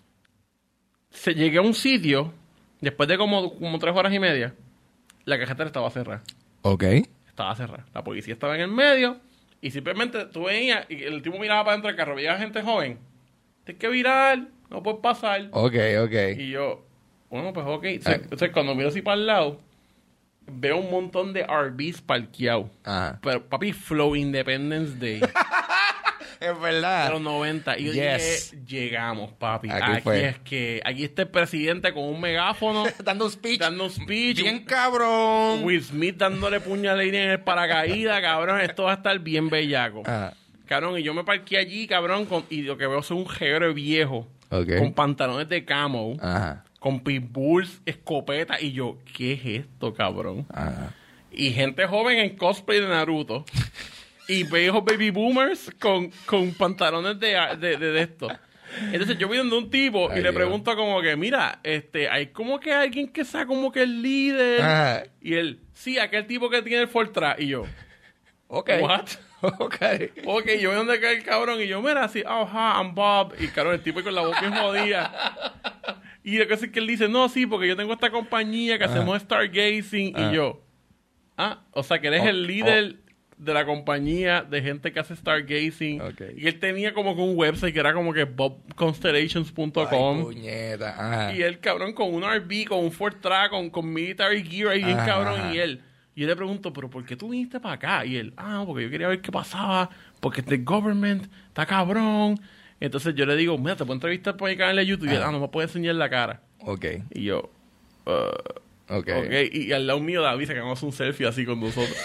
se llegué a un sitio, después de como, como tres horas y media, la carretera estaba cerrada. Ok. Estaba cerrada. La policía estaba en el medio y simplemente tú veías y el tipo miraba para dentro del carro, veía gente joven. Tienes que virar, no puedes pasar. Ok, ok. Y yo, bueno, pues ok. Entonces, entonces, cuando miro así para el lado, veo un montón de R Vs parqueados. Ajá. Pero, papi, Flow Independence Day Es de verdad. los noventa. Y yo Yes. dije, llegamos, papi. Aquí Aquí, fue. es que, aquí está el presidente con un megáfono, Dando un speech. dando un speech. Bien cabrón. Will Smith dándole puñalina en el paracaídas, cabrón. Esto va a estar bien bellaco. Ajá. Cabrón, y yo me parqué allí, cabrón, con, y lo que veo es un jebre viejo. Ok. Con pantalones de camo. Ajá. Con pitbulls, escopeta. Y yo, ¿qué es esto, cabrón? Ajá. Y gente joven en cosplay de Naruto. Y viejos baby boomers con, con pantalones de, de, de, de esto. Entonces yo vi donde un tipo Ay, y le Dios. pregunto como que, mira, este, hay como que alguien que sea como que el líder. Ajá. Y él, sí, aquel tipo que tiene el Fortran. Y yo, Ok. what? Ok. Ok, yo veo donde cae el cabrón y yo, mira, así, oh, hi, I'm Bob. Y cabrón, el tipo con la boca bien jodida. Y lo que es que él dice, no, sí, porque yo tengo esta compañía que Ajá. hacemos Stargazing. Ajá. Y yo, ah, o sea, que eres Oh, el líder de la compañía de gente que hace Stargazing. Ok. Y él tenía como que un website que era como que bob constellations punto Ay, com. puñeta. Ajá. Y el cabrón con un R V, con un Ford Track, con, con military gear ahí bien Ajá, cabrón. ajá. Y él, y yo le pregunto, ¿pero por qué tú viniste para acá? Y él, ah, porque yo quería ver qué pasaba, porque este government está cabrón. Entonces yo le digo, mira, te puedo entrevistar por mi canal de YouTube. Y él, Ajá. ah, no me puedes enseñar la cara. Ok. Y yo, uh, Ok. ok. Y, y al lado mío David se quedamos un selfie así con nosotros.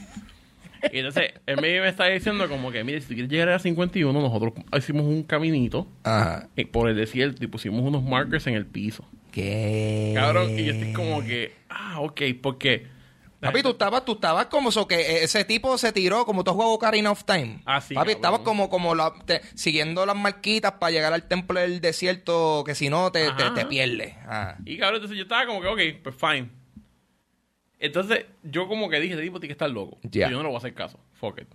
Y entonces él me, me está diciendo como que, mire, si tú quieres llegar a la cincuenta y uno, nosotros hicimos un caminito Ajá. eh, por el desierto y pusimos unos markers en el piso. ¿Qué? Cabrón, y yo estoy como que, ah, ok, porque... Papi, tú estabas, tú estabas como eso, que ese tipo se tiró, como tú has jugado Ocarina of Time. Ah, sí, Papi, cabrón. estabas como, como la- te- siguiendo las marquitas para llegar al templo del desierto, que si no te, te, Ajá. te pierdes. Ah. Y cabrón, entonces yo estaba como que, ok, pues fine. Entonces, yo como que dije, este tipo tiene que estar loco. Ya. Yo no le voy a hacer caso. Fuck it.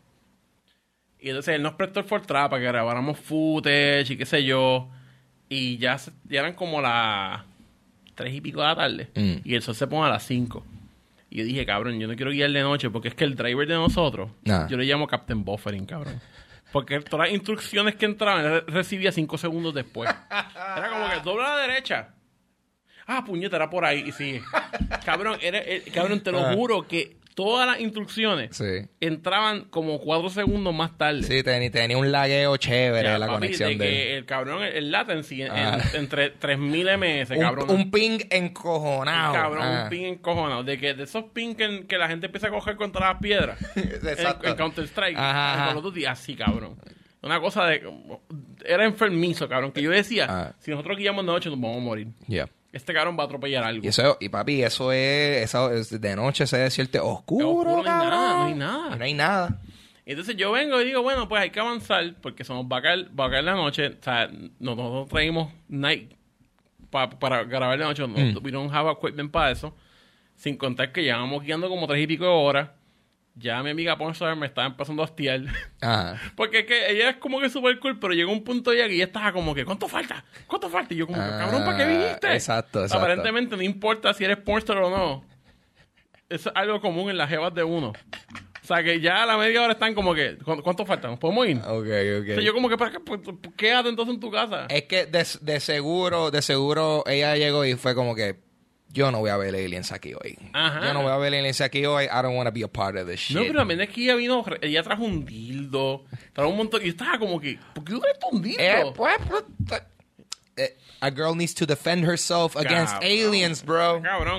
Y entonces él nos prestó el Fortran para que grabáramos footage y qué sé yo. Y ya, se- ya eran como las tres y pico de la tarde. Mm. Y el sol se pone a las cinco. Y yo dije, cabrón, yo no quiero guiar de noche porque es que el driver de nosotros, Ah. yo le llamo Captain Buffering, cabrón. Porque todas las instrucciones que entraban, él recibía cinco segundos después. Era como que dobla a la derecha. Ah, puñeta, era por ahí. Y sigue. Cabrón, era, eh, cabrón, te lo Ah. juro que todas las instrucciones Sí. entraban como cuatro segundos más tarde. Sí, tenía, tenía un lagueo chévere Ya, la papi, conexión de de, que el cabrón, el, el latency en- Ah. en- entre tres mil M S, un, cabrón. un ping encojonado. Cabrón, Ah. un ping encojonado. De que de esos ping que, que la gente empieza a coger contra las piedras. Exacto. En, en Counter-Strike. Ajá, En ajá. Call of Duty, así, cabrón. Una cosa de... Era enfermizo, cabrón. Que yo decía, Ah. si nosotros guiamos de noche nos vamos a morir. Yeah. Este cabrón va a atropellar algo. Y eso, y papi, eso es, eso es de noche ese desierto es oscuro, Es oscuro, no hay cabrón. nada, no hay nada. Y no hay nada. Entonces yo vengo y digo, bueno, pues hay que avanzar porque se nos va a caer, va a caer la noche. O sea, nosotros traímos night pa- para grabar de noche. No, Mm. we don't have equipment para eso. Sin contar que llevamos guiando como tres y pico de horas. Ya mi amiga Pornstar me estaba empezando a hostiar. Ajá. Porque es que ella es como que súper cool, pero llegó un punto ya que ella estaba como que, ¿cuánto falta? ¿Cuánto falta? Y yo como, que, Ah, cabrón, ¿para qué viniste? exacto, exacto. Aparentemente no importa si eres pornstar o no. Eso es algo común en las jevas de uno. O sea, que ya a la media hora están como que, ¿cu- ¿cuánto falta? ¿Nos podemos ir? Ok, O ok. sea, yo como que, ¿para qué? Pues, pues, quédate entonces en tu casa. Es que de, de seguro, de seguro ella llegó y fue como que yo no voy a ver aliens aquí hoy. Ajá. Yo no voy a ver aliens aquí hoy. I don't want to be a part of this shit. No, pero también es que ella vino, ella trajo un dildo, trajo un montón, y yo estaba como que, ¿por qué tú traes un dildo? Eh, pues, pues, eh, a girl needs to defend herself against Cabrón. aliens, bro. Cabrón.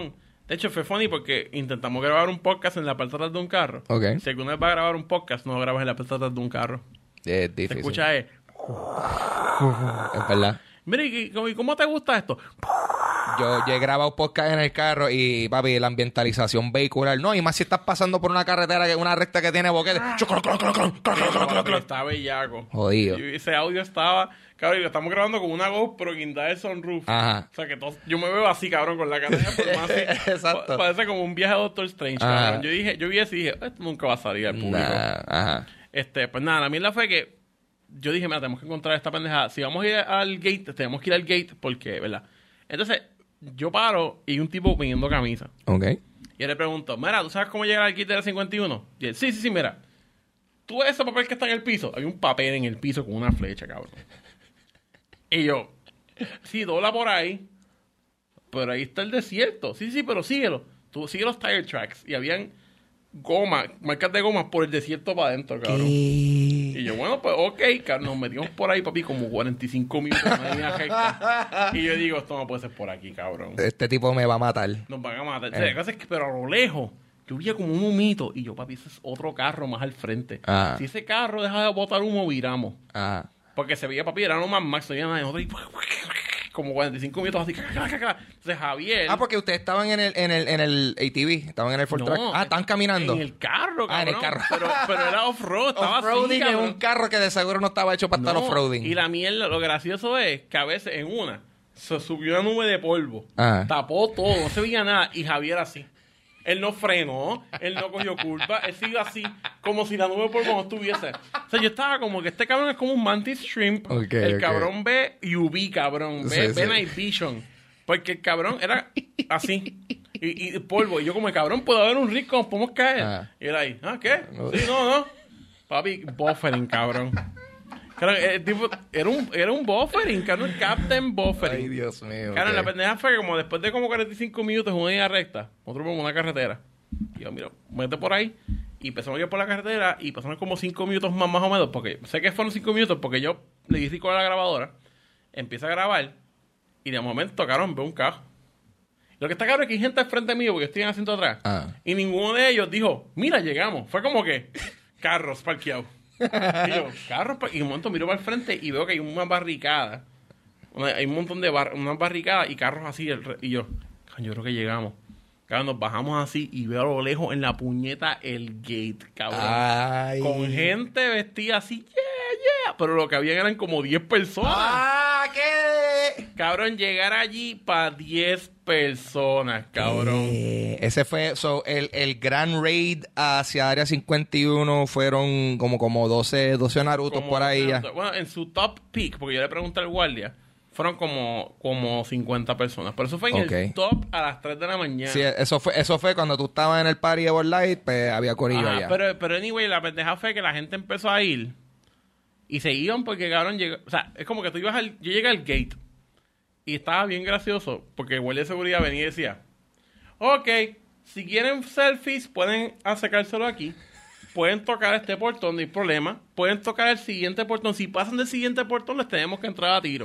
De hecho, fue funny porque intentamos grabar un podcast en la parte de atrás de un carro. Ok. Si alguna vez vas a grabar un podcast, no lo grabas en la parte de atrás de un carro. Es Se difícil. escucha eh. Es verdad. Mira, ¿y cómo- y cómo te gusta esto? Yo, yo he grabado podcast en el carro y, papi, la ambientalización vehicular. No, y más si estás pasando por una carretera, que una recta que tiene boquete. Está bellaco. Jodido. Y ese audio estaba... Cabrón, y lo estamos grabando con una GoPro guindada del sunroof. Ajá. O sea, que todo, yo me veo así, cabrón, con la cara de forma así. Exacto. Pa- Parece como un viaje a Doctor Strange, Ajá. cabrón. Yo dije, yo vi eso y dije, esto nunca va a salir al público. Nah, ajá. Este, pues nada, la mierda fue que yo dije, mira, tenemos que encontrar esta pendejada. Si vamos a ir al gate, tenemos que ir al gate porque, ¿verdad? Entonces, yo paro y hay un tipo vendiendo camisa. Ok. Y yo le pregunto, mira, ¿tú sabes cómo llegar al gate de la cincuenta y uno? Y él, sí, sí, sí, mira. ¿Tú ves ese papel que está en el piso? Hay un papel en el piso con una flecha, cabrón. Y yo, sí, dobla por ahí. Pero ahí está el desierto. Sí, sí, pero síguelo. Tú sigue los tire tracks. Y habían goma, marcas de goma por el desierto para adentro, cabrón. Y yo, bueno, pues ok, cabrón, nos metimos por ahí, papi, como cuarenta y cinco minutos en una línea recta. Y yo digo, esto no puede ser por aquí, cabrón. Este tipo me va a matar. Nos van a matar. Eh. O sea, la cosa es que, pero a lo lejos, yo veía como un humito. Y yo, papi, ese es otro carro más al frente. Ah. Si ese carro deja de botar humo, viramos. Ajá. Porque se veía, papi, era lo más max, no había nada de nosotros. Y como cuarenta y cinco minutos así. Entonces, Javier... Ah, porque ustedes estaban en el, en el, en el A T V, estaban en el Ford No, Track. Ah, estaban caminando. En el carro, cabrón. Ah, en el carro. Pero, pero era off-road, estaba así, Off-roading es cabrón. un carro que de seguro no estaba hecho para estar No, off-roading. Y la mierda, lo gracioso es que a veces en una se subió una nube de polvo. Ajá. Tapó todo, no se veía nada. Y Javier así. Él no frenó, él no cogió culpa, él siguió así, como si la nube de polvo no estuviese. O sea, yo estaba como que este cabrón es como un mantis shrimp. Ok, el ok. cabrón ve U V, cabrón. Ve, Sí, ve sí. night vision. Porque el cabrón era así. Y, y polvo. Y yo como, cabrón, puede haber un rico, nos podemos caer. Ah. Y era ahí, ¿ah, qué? Sí, no, no. Papi, buffering, cabrón. Claro, el tipo, era un, era un buffering, cabrón, Captain Buffering. Ay, Dios mío. Claro, ok. la pendeja fue que como después de como cuarenta y cinco minutos en una línea recta, nosotros por una carretera. Y yo, mira, vete por ahí. Y empezamos a ir por la carretera y pasaron como cinco minutos más, más o menos. Porque sé que fueron cinco minutos porque yo le di rico a la grabadora. Empieza a grabar. Y de momento tocaron, veo un carro. Lo que está claro es que hay gente al frente mío porque yo estoy en asiento atrás. Ah. Y ninguno de ellos dijo, mira, llegamos. Fue como que carros parqueados. Y yo, carros parqueados. Y un momento miro para el frente y veo que hay una barricada. Una- hay un montón de bar unas barricadas y carros así. el re- y yo, yo creo que llegamos. Cabrón, nos bajamos así y veo a lo lejos en la puñeta el gate, cabrón. Ay. Con gente vestida así, yeah, yeah. Pero lo que había eran como diez personas. ¡Ah! ¿Qué? Cabrón, llegar allí para diez personas, cabrón. Eh, ese fue, so, el, el gran raid hacia Área cincuenta y uno fueron como, como doce, doce Narutos Como- por ahí ya. Bueno, en su top peak, porque yo le pregunté al guardia, fueron como, como cincuenta personas. Pero eso fue en Ok. el top a las tres de la mañana. Sí, eso fue, eso fue cuando tú estabas en el party de World Light, pues había corillo Ajá, allá. pero, pero anyway, la pendeja fue que la gente empezó a ir y se iban porque cabrón llegó. O sea, es como que tú ibas al. Yo llegué al gate y estaba bien gracioso porque el guardia de seguridad venía y decía: ok, si quieren selfies, pueden acercárselo aquí. Pueden tocar este portón, no hay problema. Pueden tocar el siguiente portón. Si pasan del siguiente portón, les tenemos que entrar a tiro.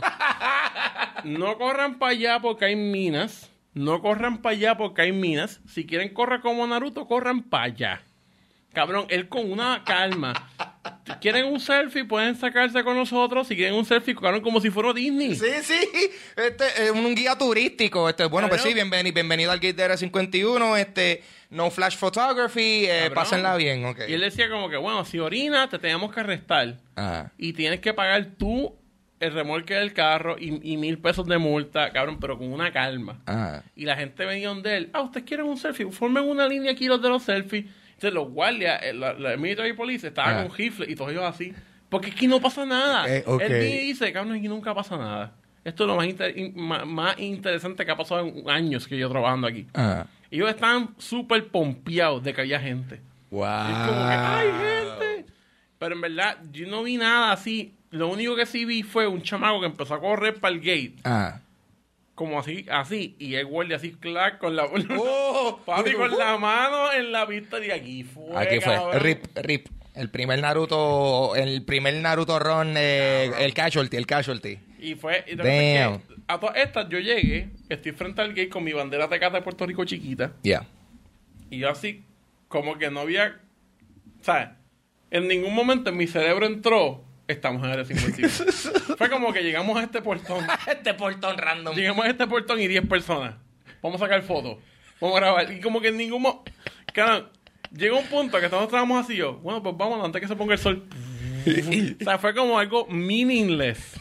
No corran para allá porque hay minas. No corran para allá porque hay minas. Si quieren correr como Naruto, corran para allá. Cabrón, él con una calma. ¿Quieren un selfie? Pueden sacarse con nosotros. Si quieren un selfie, cabrón, como si fuera Disney. Sí, sí, este es un guía turístico. Este, bueno, pues sí, bienvenido, bienvenido al Gate de Área cincuenta y uno. Este, no flash photography, eh, Cabrón. pásenla bien, ok. Y él decía como que, bueno, si orina, te tenemos que arrestar. Ah. Y tienes que pagar tú el remolque del carro y, y mil pesos de multa, cabrón, pero con una calma. Ah. Y la gente venía donde él, ah, ¿ustedes quieren un selfie? Formen una línea aquí los de los selfies. Entonces los guardias, eh, la, la military police, estaban Ah. con rifles y todos ellos así. Porque aquí no pasa nada. Eh, ok. Él viene y dice, cabrón, aquí nunca pasa nada. Esto es lo más, inter- in- más, más interesante que ha pasado en años que yo trabajando aquí. Ah. Y ellos estaban súper pompeados de que había gente. Wow. Y es como que, ¡ay, gente! Pero en verdad, yo no vi nada así. Lo único que sí vi fue un chamaco que empezó a correr para el gate. Ah. Como así, así. Y el guardia así, clac, con la... Oh, papi, con la mano en la vista de aquí fue, Aquí fue. cabrón. Rip, Rip. El primer Naruto, el primer Naruto Ron, eh, el casualty, el casualty. Y fue... Y de repente Damn. que a todas estas yo llegué, estoy frente al gate con mi bandera tecata de Puerto Rico chiquita. Ya. Yeah. Y yo así, como que no había... ¿Sabes? En ningún momento en mi cerebro entró... Estamos en el cincuenta y uno. Fue como que llegamos a este portón. Este portón random. Llegamos a este portón y diez personas. Vamos a sacar fotos. Vamos a grabar. Y como que en ningún momento... Claro, llegó un punto que todos estábamos así yo. Bueno, pues vamos antes que se ponga el sol. O sea, fue como algo meaningless.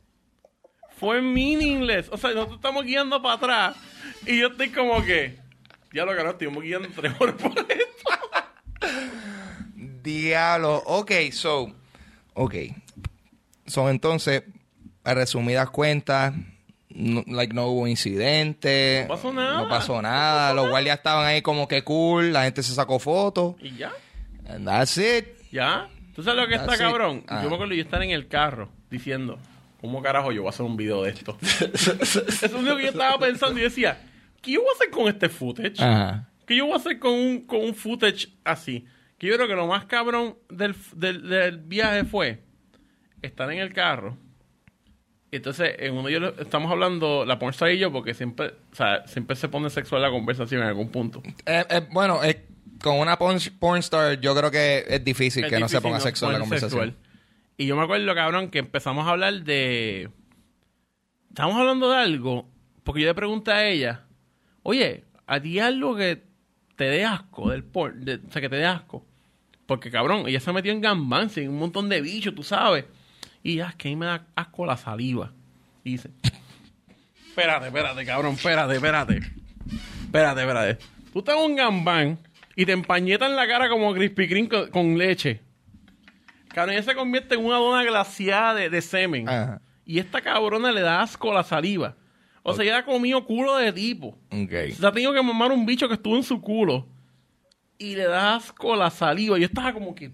Fue meaningless. O sea, nosotros estamos guiando para atrás. Y yo estoy como que... Ya lo que no, estuvimos guiando tres horas por esto. Diablo. Ok, so... Ok. So, entonces, a resumidas cuentas, no, like, no hubo incidente. No pasó nada. No pasó nada. No pasó Los nada. guardias estaban ahí como que cool. La gente se sacó fotos. ¿Y ya? And that's it. ¿Ya? ¿Tú sabes lo que that's está, it. cabrón? Ah. Yo me acuerdo yo estar en el carro diciendo, ¿cómo carajo yo voy a hacer un video de esto? Eso es lo único que yo estaba pensando y decía, ¿qué yo voy a hacer con este footage? Ajá. ¿Qué yo voy a hacer con un, con un footage así? Que yo creo que lo más cabrón del, del, del viaje fue estar en el carro. Entonces, en uno de ellos estamos hablando, la pornstar y yo, porque siempre, o sea, siempre se pone sexual la conversación en algún punto. Eh, eh, bueno, eh, con una porn, pornstar yo creo que es difícil es que difícil no se ponga no sexual la conversación. Sexual. Y yo me acuerdo, cabrón, que empezamos a hablar de... Estábamos hablando de algo, porque yo le pregunté a ella, oye, ¿a ti algo que te dé asco del porn? De, o sea, que te dé asco. Porque, cabrón, ella se metió en gangbang, en un montón de bichos, tú sabes. Y ya, es que a mí me da asco la saliva. Y dice, espérate, espérate, cabrón, espérate, espérate. Espérate, espérate. Tú estás en un gangbang y te empañetan la cara como Krispy Kreme con, con leche. Cabrón, ella se convierte en una dona glaciada de, de semen. Ajá. Y esta cabrona le da asco la saliva. O sea, ella ha comido culo de tipo. Okay. Se ha tenido que mamar un bicho que estuvo en su culo. Y le da asco la saliva. Y yo estaba como que...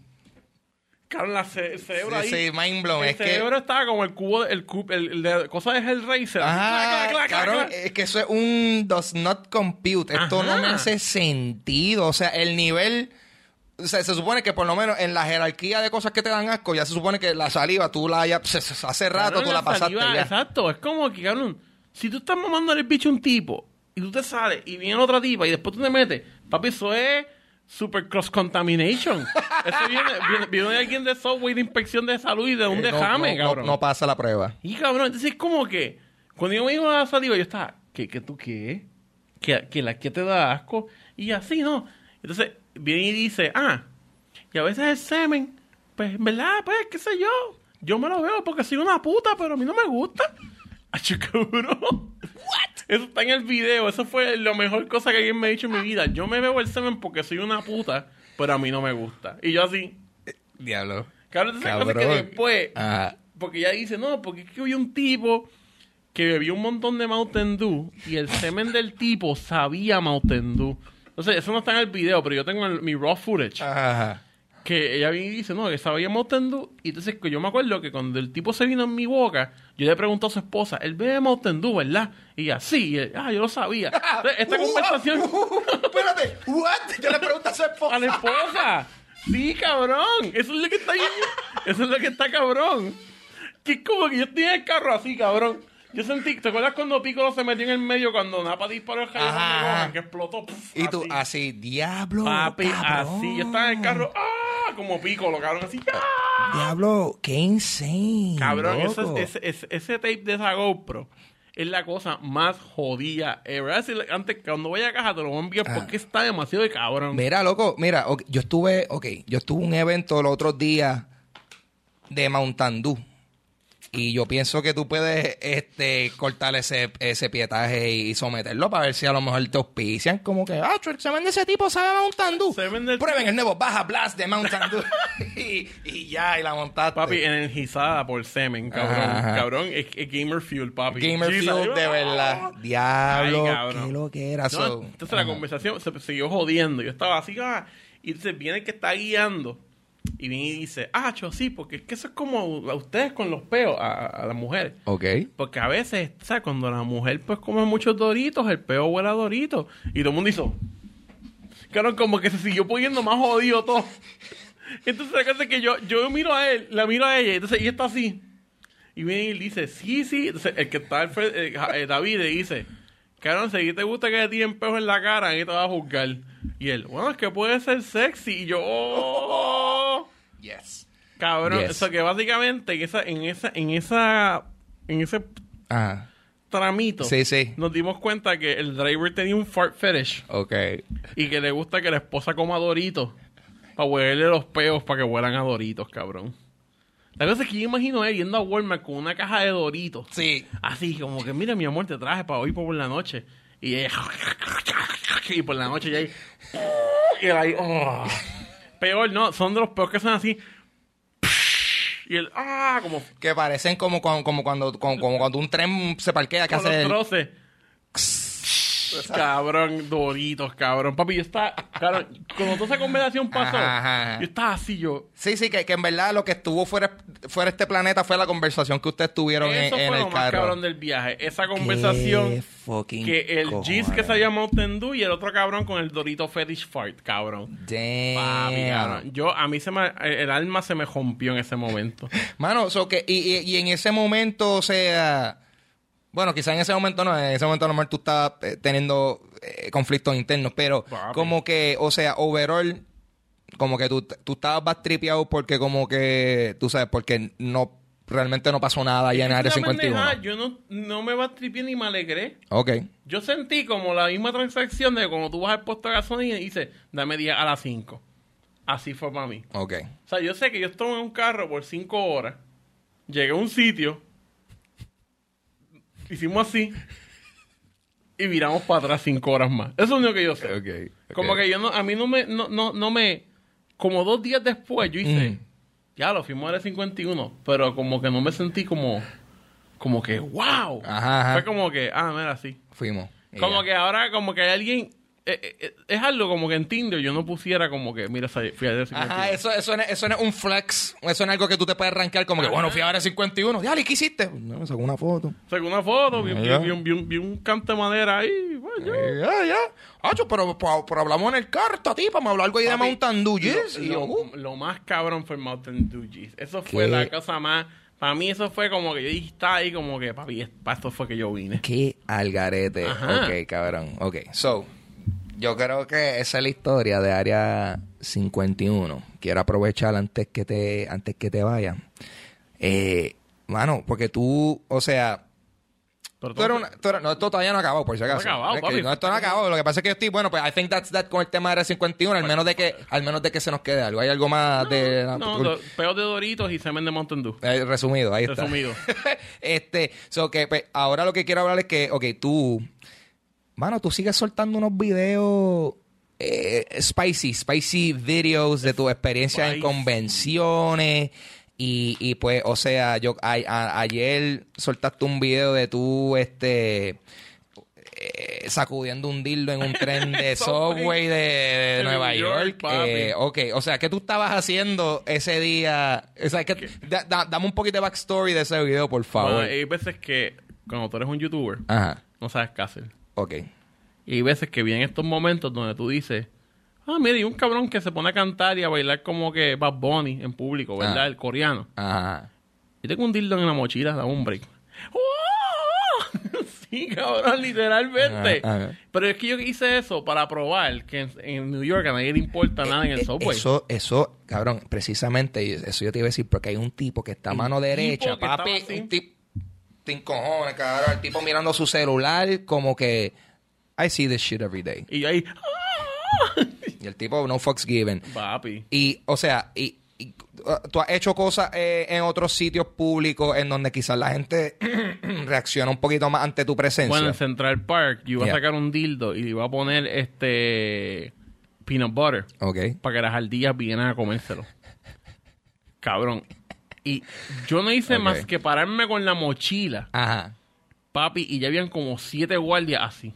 Cabrón, la ce el cerebro sí, ahí... Sí, mind blown. El es cerebro que... estaba como el cubo... El, cubo, el, el de cosa de Hellraiser. Ajá, Clac, clac, clac, cabrón, clac. es que eso es un does not compute. Esto Ajá. no me hace sentido. O sea, el nivel... O sea, se supone que por lo menos en la jerarquía de cosas que te dan asco, ya se supone que la saliva tú la hayas... Hace rato Cabrón, tú la, la pasaste saliva, ya. Exacto. Es como que, cabrón... Si tú estás mamando el bicho a un tipo y tú te sales y viene otra tipa y después tú te metes, papi, eso es super cross contamination. Eso viene, viene, viene de alguien de software de inspección de salud y de un Eh, no, dejame, no, cabrón. No, no pasa la prueba. Y cabrón, entonces es como que cuando yo me digo la saliva, yo estaba, ¿qué, qué tú qué? ¿Que, que la que te da asco? Y así, ¿no? Entonces viene y dice, ah, y a veces el semen, pues, en verdad, pues, qué sé yo, yo me lo veo porque soy una puta, pero a mí no me gusta. Acho, cabrón. What? Eso está en el video. Eso fue la mejor cosa que alguien me ha dicho en mi vida. Yo me veo el semen porque soy una puta, pero a mí no me gusta. Y yo así. Diablo. Cabrón, esa cosa que después. Ajá. Porque ella dice, no, porque es que había un tipo que bebió un montón de Mountain Dew y el semen del tipo sabía Mountain Dew. Entonces, eso no está en el video, pero yo tengo el, mi raw footage. Ajá. Que ella viene y dice, no, que sabía Mountain Dew. Y entonces yo me acuerdo que cuando el tipo se vino en mi boca, yo le pregunté a su esposa, él bebe Mountain Dew, ¿verdad? Y ella, sí. Y él, ah, yo lo sabía. Entonces, esta conversación... Espérate, what? Yo le pregunté a su esposa. A la esposa. Sí, cabrón. Eso es lo que está bien. Eso es lo que está cabrón. Que es como que yo estoy en el carro así, cabrón. Yo sentí, ¿te acuerdas cuando Piccolo se metió en el medio cuando Napa disparó el rayo de Gohan, que explotó? Puf, y tú, así, así diablo, papi, cabrón. así. Yo estaba en el carro, ¡ah! Como Piccolo, cabrón, así, ¡ah! Diablo, qué insane. Cabrón, loco. ese, ese, ese, ese tape de esa GoPro es la cosa más jodida ever. Así, antes, cuando vaya a casa te lo voy a enviar Ah. porque está demasiado de cabrón. Mira, loco, mira, okay, yo estuve, ok, yo estuve en un evento los otros días de Mountain Dew. Y yo pienso que tú puedes este, cortar ese, ese pietaje y someterlo para ver si a lo mejor te auspician. Como que, ah, el semen de ese tipo sabe a Mountain Dew. Semen del Prueben tipo. el nuevo Baja Blast de Mountain Dew. y, y ya, y la montaste. Papi, energizada por semen, cabrón. Ajá. Cabrón, es, es Gamer Fuel, papi. Gamer Jesus. Fuel, de verdad. Diablo, Ay, cabrón. qué lo que era. No, so. entonces la conversación se siguió jodiendo. Yo estaba así, ah, y entonces viene el que está guiando y viene y dice, ah, cho, sí, porque es que eso es como a ustedes con los peos, a, a las mujeres. Ok. Porque a veces, ¿sabes? Cuando la mujer pues come muchos doritos, el peo huele a doritos. Y todo el mundo hizo. Claro, como que se siguió poniendo más jodido todo. Entonces la cosa es que yo, yo miro a él, la miro a ella, y entonces ella está así. Y viene y dice, sí, sí. Entonces, el que está, el, el, el David le dice, cabrón, si te gusta que te tiren peos en la cara, ¿quién te va a juzgar? Y él, bueno, es que puede ser sexy. Y yo, oh. Yes. Cabrón, Yes. eso que básicamente en esa, en esa, en esa, en ese Ajá. tramito, Sí, sí. nos dimos cuenta que el driver tenía un fart fetish Ok. y que le gusta que la esposa coma Doritos para huelerle los peos para que huelan a Doritos, cabrón. La cosa es que yo imagino a él yendo a Walmart con una caja de Doritos. Sí. Así, como que, mira, mi amor, te traje para hoy por la noche. Y ella, y por la noche ya ahí, y él ahí, oh. Peor, no, son de los peores que son así. Y él, ah, como... Que parecen como, como, como, cuando, como, como cuando un tren se parquea que con hace... los el- troces. Cabrón, Doritos, cabrón. Papi, yo estaba... Cabrón, cuando toda esa conversación pasó, Ajá, ajá. yo estaba así, yo... Sí, sí, que, que en verdad lo que estuvo fuera, fuera este planeta fue la conversación que ustedes tuvieron en, Eso en fue el lo más carro. cabrón del viaje. Esa conversación... Qué fucking Que el cojones. G's que se llama Mountain Dew y el otro cabrón con el Dorito Fetish Fart, cabrón. Damn. Papi, cabrón. Yo, a mí se me... El alma se me rompió en ese momento. Mano, so que, y, y, y en ese momento, o sea... Bueno, quizá en ese momento no, en ese momento a lo mejor tú estabas eh, teniendo eh, conflictos internos, pero Papi. como que, o sea, overall, como que tú, tú estabas más tripeado porque como que, tú sabes, porque no, realmente no pasó nada allá en Es que Área esa cincuenta y uno. pendeja, yo no, no me va a tripear ni me alegré. Ok. Yo sentí como la misma transacción de cuando tú vas al puesto de gasolina y dices, dame diez a las cinco. Así fue para mí. Ok. O sea, yo sé que yo estuve en un carro por cinco horas, llegué a un sitio, hicimos así y viramos para atrás cinco horas más. Eso es lo único que yo sé. Ok, ok. Como que yo no, a mí no me, no, no, no me, como dos días después yo hice, Mm. ya lo fuimos a la cincuenta y uno, pero como que no me sentí como, como que, wow. Ajá, ajá. Fue como que, ah, mira, sí. Fuimos. Y Como ya. que ahora, como que hay alguien, eh, eh, eh, es algo como que en Tinder yo no pusiera como que, mira, fui a la cincuenta y uno. Ajá, eso, eso, no, es- eso no es un flex. Eso no es algo que tú te puedes arrancar como que, bueno, fui a Área cincuenta y uno. Ya, ¿qué hiciste? No, me sacó una foto. Sacó una foto, vi, vi- Ya. vi un- vi un, vi un canto de madera ahí, bueno, ya. Eh, ya, ya. Acho, pero, pero, pero hablamos en el carro, esta tipa me habló algo ahí de Papi, Mountain Dew, yes. Lo, Y yo, lo- uh. lo más cabrón fue el Mountain Dew G's. Eso fue ¿Qué? la cosa más... Para mí eso fue como que yo dije, está ahí como que, papi, es- para esto fue que yo vine. Qué algarete. Ajá. Ok, cabrón. Ok, so, yo creo que esa es la historia de Área cincuenta y uno. Quiero aprovechar antes que te, antes que te vayas. Eh, mano, porque tú, o sea, Pero tú eres una, tú eres- no, esto todavía no ha acabado, por si acaso. No ha acabado, Es que papi. no, esto no ha acabado. Lo que pasa es que yo estoy, bueno, pues I think that's that con el tema de Área cincuenta y uno, al menos de que, al menos de que se nos quede algo. Hay algo más de... No, do- peos de Doritos y semen de Mountain Dew. Eh, resumido, ahí está. Resumido. este, so que pues, ahora lo que quiero hablar es que, ok, tú, mano, tú sigues soltando unos videos eh, spicy, spicy videos de tu experiencia en Spicy. convenciones. Y, y pues, o sea, yo a- a- ayer soltaste un video de tú, este, eh, sacudiendo un dildo en un tren de subway de, de De Nueva New York. York, papi. Eh, ok, o sea, ¿qué tú estabas haciendo ese día? O sea, que, da- da- dame un poquito de backstory de ese video, por favor. Bueno, hay veces que cuando tú eres un youtuber, Ajá, no sabes qué hacer. ok. Y hay veces que vienen estos momentos donde tú dices, ah, mira, hay un cabrón que se pone a cantar y a bailar como que Bad Bunny en público, ¿verdad? Ah. El coreano. Ajá. Yo tengo un dildo en la mochila, da un break. ¡Oh! Sí, cabrón, literalmente. Ajá, ajá. Pero es que yo hice eso para probar que en, en New York a nadie le importa nada en el Eh, subway. Eso, eso, cabrón, precisamente, y eso yo te iba a decir, porque hay un tipo que está a Un mano tipo derecha, que papi, estaba así. un tipo, sin cojones, cabrón, el tipo mirando su celular, como que, I see this shit every day. Y yo ahí, ¡ah! Y el tipo, no fucks given. Papi. Y, o sea, y, y, uh, tú has hecho cosas eh, en otros sitios públicos en donde quizás la gente reacciona un poquito más ante tu presencia. Bueno, en Central Park yo iba Yeah. a sacar un dildo y le iba a poner este peanut butter Ok. para que las ardillas vinieran a comérselo. Cabrón. Y yo no hice Ok. más que pararme con la mochila, Ajá. papi, y ya habían como siete guardias así.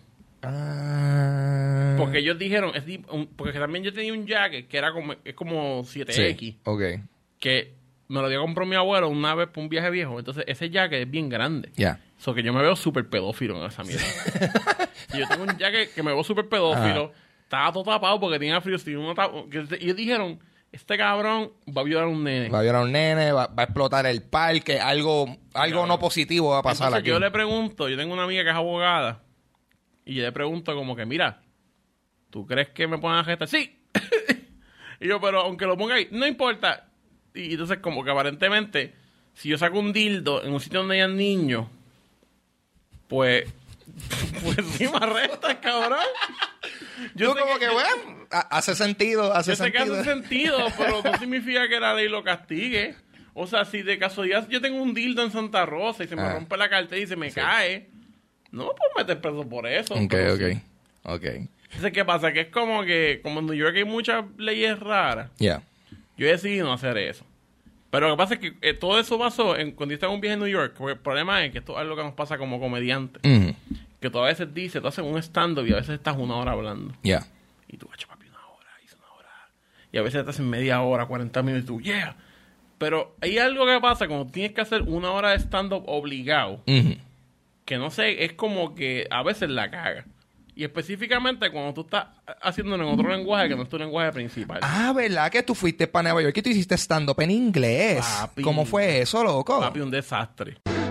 Ah. Porque ellos dijeron, es di- un- porque también yo tenía un jacket que era como, es como siete equis, Sí. Ok. que me lo dio compró mi abuelo una vez por un viaje viejo. Entonces ese jacket es bien grande. Ya. So que yo me veo súper pedófilo en esa mierda. Y yo tengo un jacket que me veo súper pedófilo. Ajá. Estaba todo tapado porque tenía frío. si uno tapa- que- Y ellos dijeron, este cabrón va a violar a un nene. Va a violar a un nene, va, va a explotar el parque, algo, algo no positivo va a pasar. Entonces aquí. yo le pregunto, yo tengo una amiga que es abogada, y yo le pregunto como que, mira, ¿tú crees que me pongan a gestar? ¡Sí! Y yo, pero aunque lo ponga ahí, no importa. Y entonces como que aparentemente, si yo saco un dildo en un sitio donde hayan niños, pues... pues sí me arrestas, cabrón. Yo Tú como que, que bueno, hace sentido, hace yo sentido. Sé que hace sentido, pero no significa que la ley lo castigue. O sea, si de casualidad yo tengo un dildo en Santa Rosa y se me ah. rompe la cartera y se me sí. cae, no me puedo meter preso por eso. Ok, ok, sí. ok. Entonces, ¿qué pasa? Que es como que, como en New York hay muchas leyes raras, yeah. yo decidí no hacer eso. Pero lo que pasa es que eh, todo eso pasó en, cuando yo estaba en un viaje en New York. Porque el problema es que esto es algo que nos pasa como comediantes. Mm-hmm. Que tú a veces dices, tú haces un stand-up y a veces estás una hora hablando. Yeah. Y tú, hacho, papi, una hora, hice una hora. Y a veces estás en media hora, cuarenta minutos y tú, yeah. Pero hay algo que pasa cuando tienes que hacer una hora de stand-up obligado. Mm-hmm. Que no sé, es como que a veces la caga. Y específicamente cuando tú estás haciéndolo en otro lenguaje que no es tu lenguaje principal. Ah, ¿verdad? Que tú fuiste para Nueva York y tú hiciste stand-up en inglés. Papi, ¿Cómo fue eso, loco? Papi, un desastre.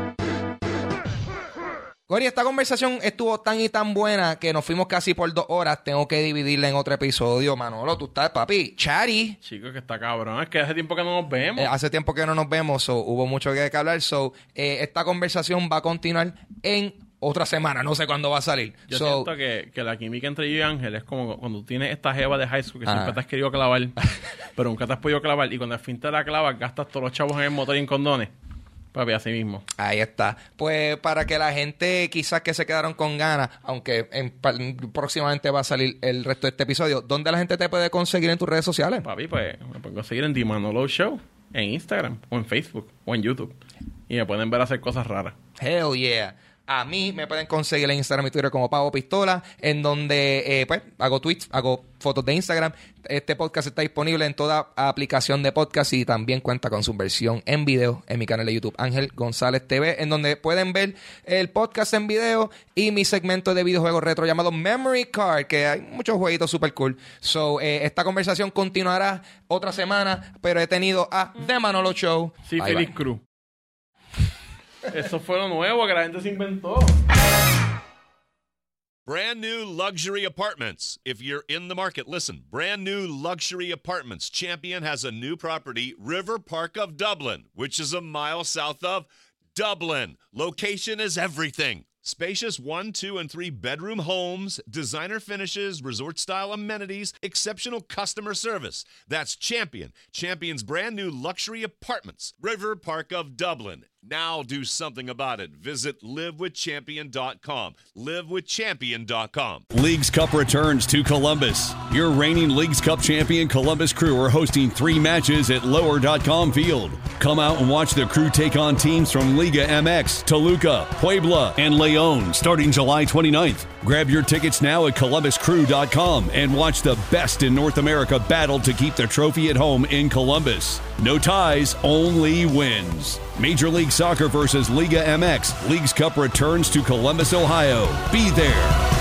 Cory, esta conversación estuvo tan y tan buena que nos fuimos casi por dos horas. Tengo que dividirla en otro episodio. Manolo, tú estás, papi, Chari. Chico, que está cabrón. Es que hace tiempo que no nos vemos. Eh, hace tiempo que no nos vemos, so, hubo mucho que, que hablar. So, eh, esta conversación va a continuar en otra semana. No sé cuándo va a salir. Yo so, siento que, que la química entre yo y Ángel es como cuando tienes esta jeva de high school que ah. siempre te has querido clavar, pero nunca te has podido clavar. Y cuando al fin te la clavas, gastas todos los chavos en el motor y en condones. Papi, así mismo. Ahí está. Pues para que la gente quizás que se quedaron con ganas, aunque en, próximamente va a salir el resto de este episodio, ¿dónde la gente te puede conseguir en tus redes sociales? Papi, pues me pueden conseguir en The Manolo Show, en Instagram, o en Facebook, o en YouTube. Y me pueden ver hacer cosas raras. Hell yeah. A mí me pueden conseguir en Instagram y Twitter como Pavo Pistola, en donde eh, pues hago tweets, hago fotos de Instagram. Este podcast está disponible en toda aplicación de podcast y también cuenta con su versión en video en mi canal de YouTube, Ángel González T V, en donde pueden ver el podcast en video y mi segmento de videojuegos retro llamado Memory Card, que hay muchos jueguitos super cool. So, eh, esta conversación continuará otra semana, pero he tenido a The Manolo Show. Sí, bye, Feliz bye. Cruz. Eso fue lo nuevo que la gente se inventó. Brand new luxury apartments. If you're in the market, listen. Brand new luxury apartments. Champion has a new property, River Park of Dublin, which is a mile south of Dublin. Location is everything. Spacious one, two, and three bedroom homes, designer finishes, resort-style amenities, exceptional customer service. That's Champion. Champion's brand new luxury apartments, River Park of Dublin. Now do something about it. Visit live with champion dot com. live with champion dot com. Leagues Cup returns to Columbus. Your reigning Leagues Cup champion Columbus Crew are hosting three matches at lower dot com field. Come out and watch the Crew take on teams from Liga M X, Toluca, Puebla, and León starting July twenty-ninth. Grab your tickets now at columbus crew dot com and watch the best in North America battle to keep the trophy at home in Columbus. No ties, only wins. Major League Soccer versus Liga M X. Leagues Cup returns to Columbus, Ohio. Be there.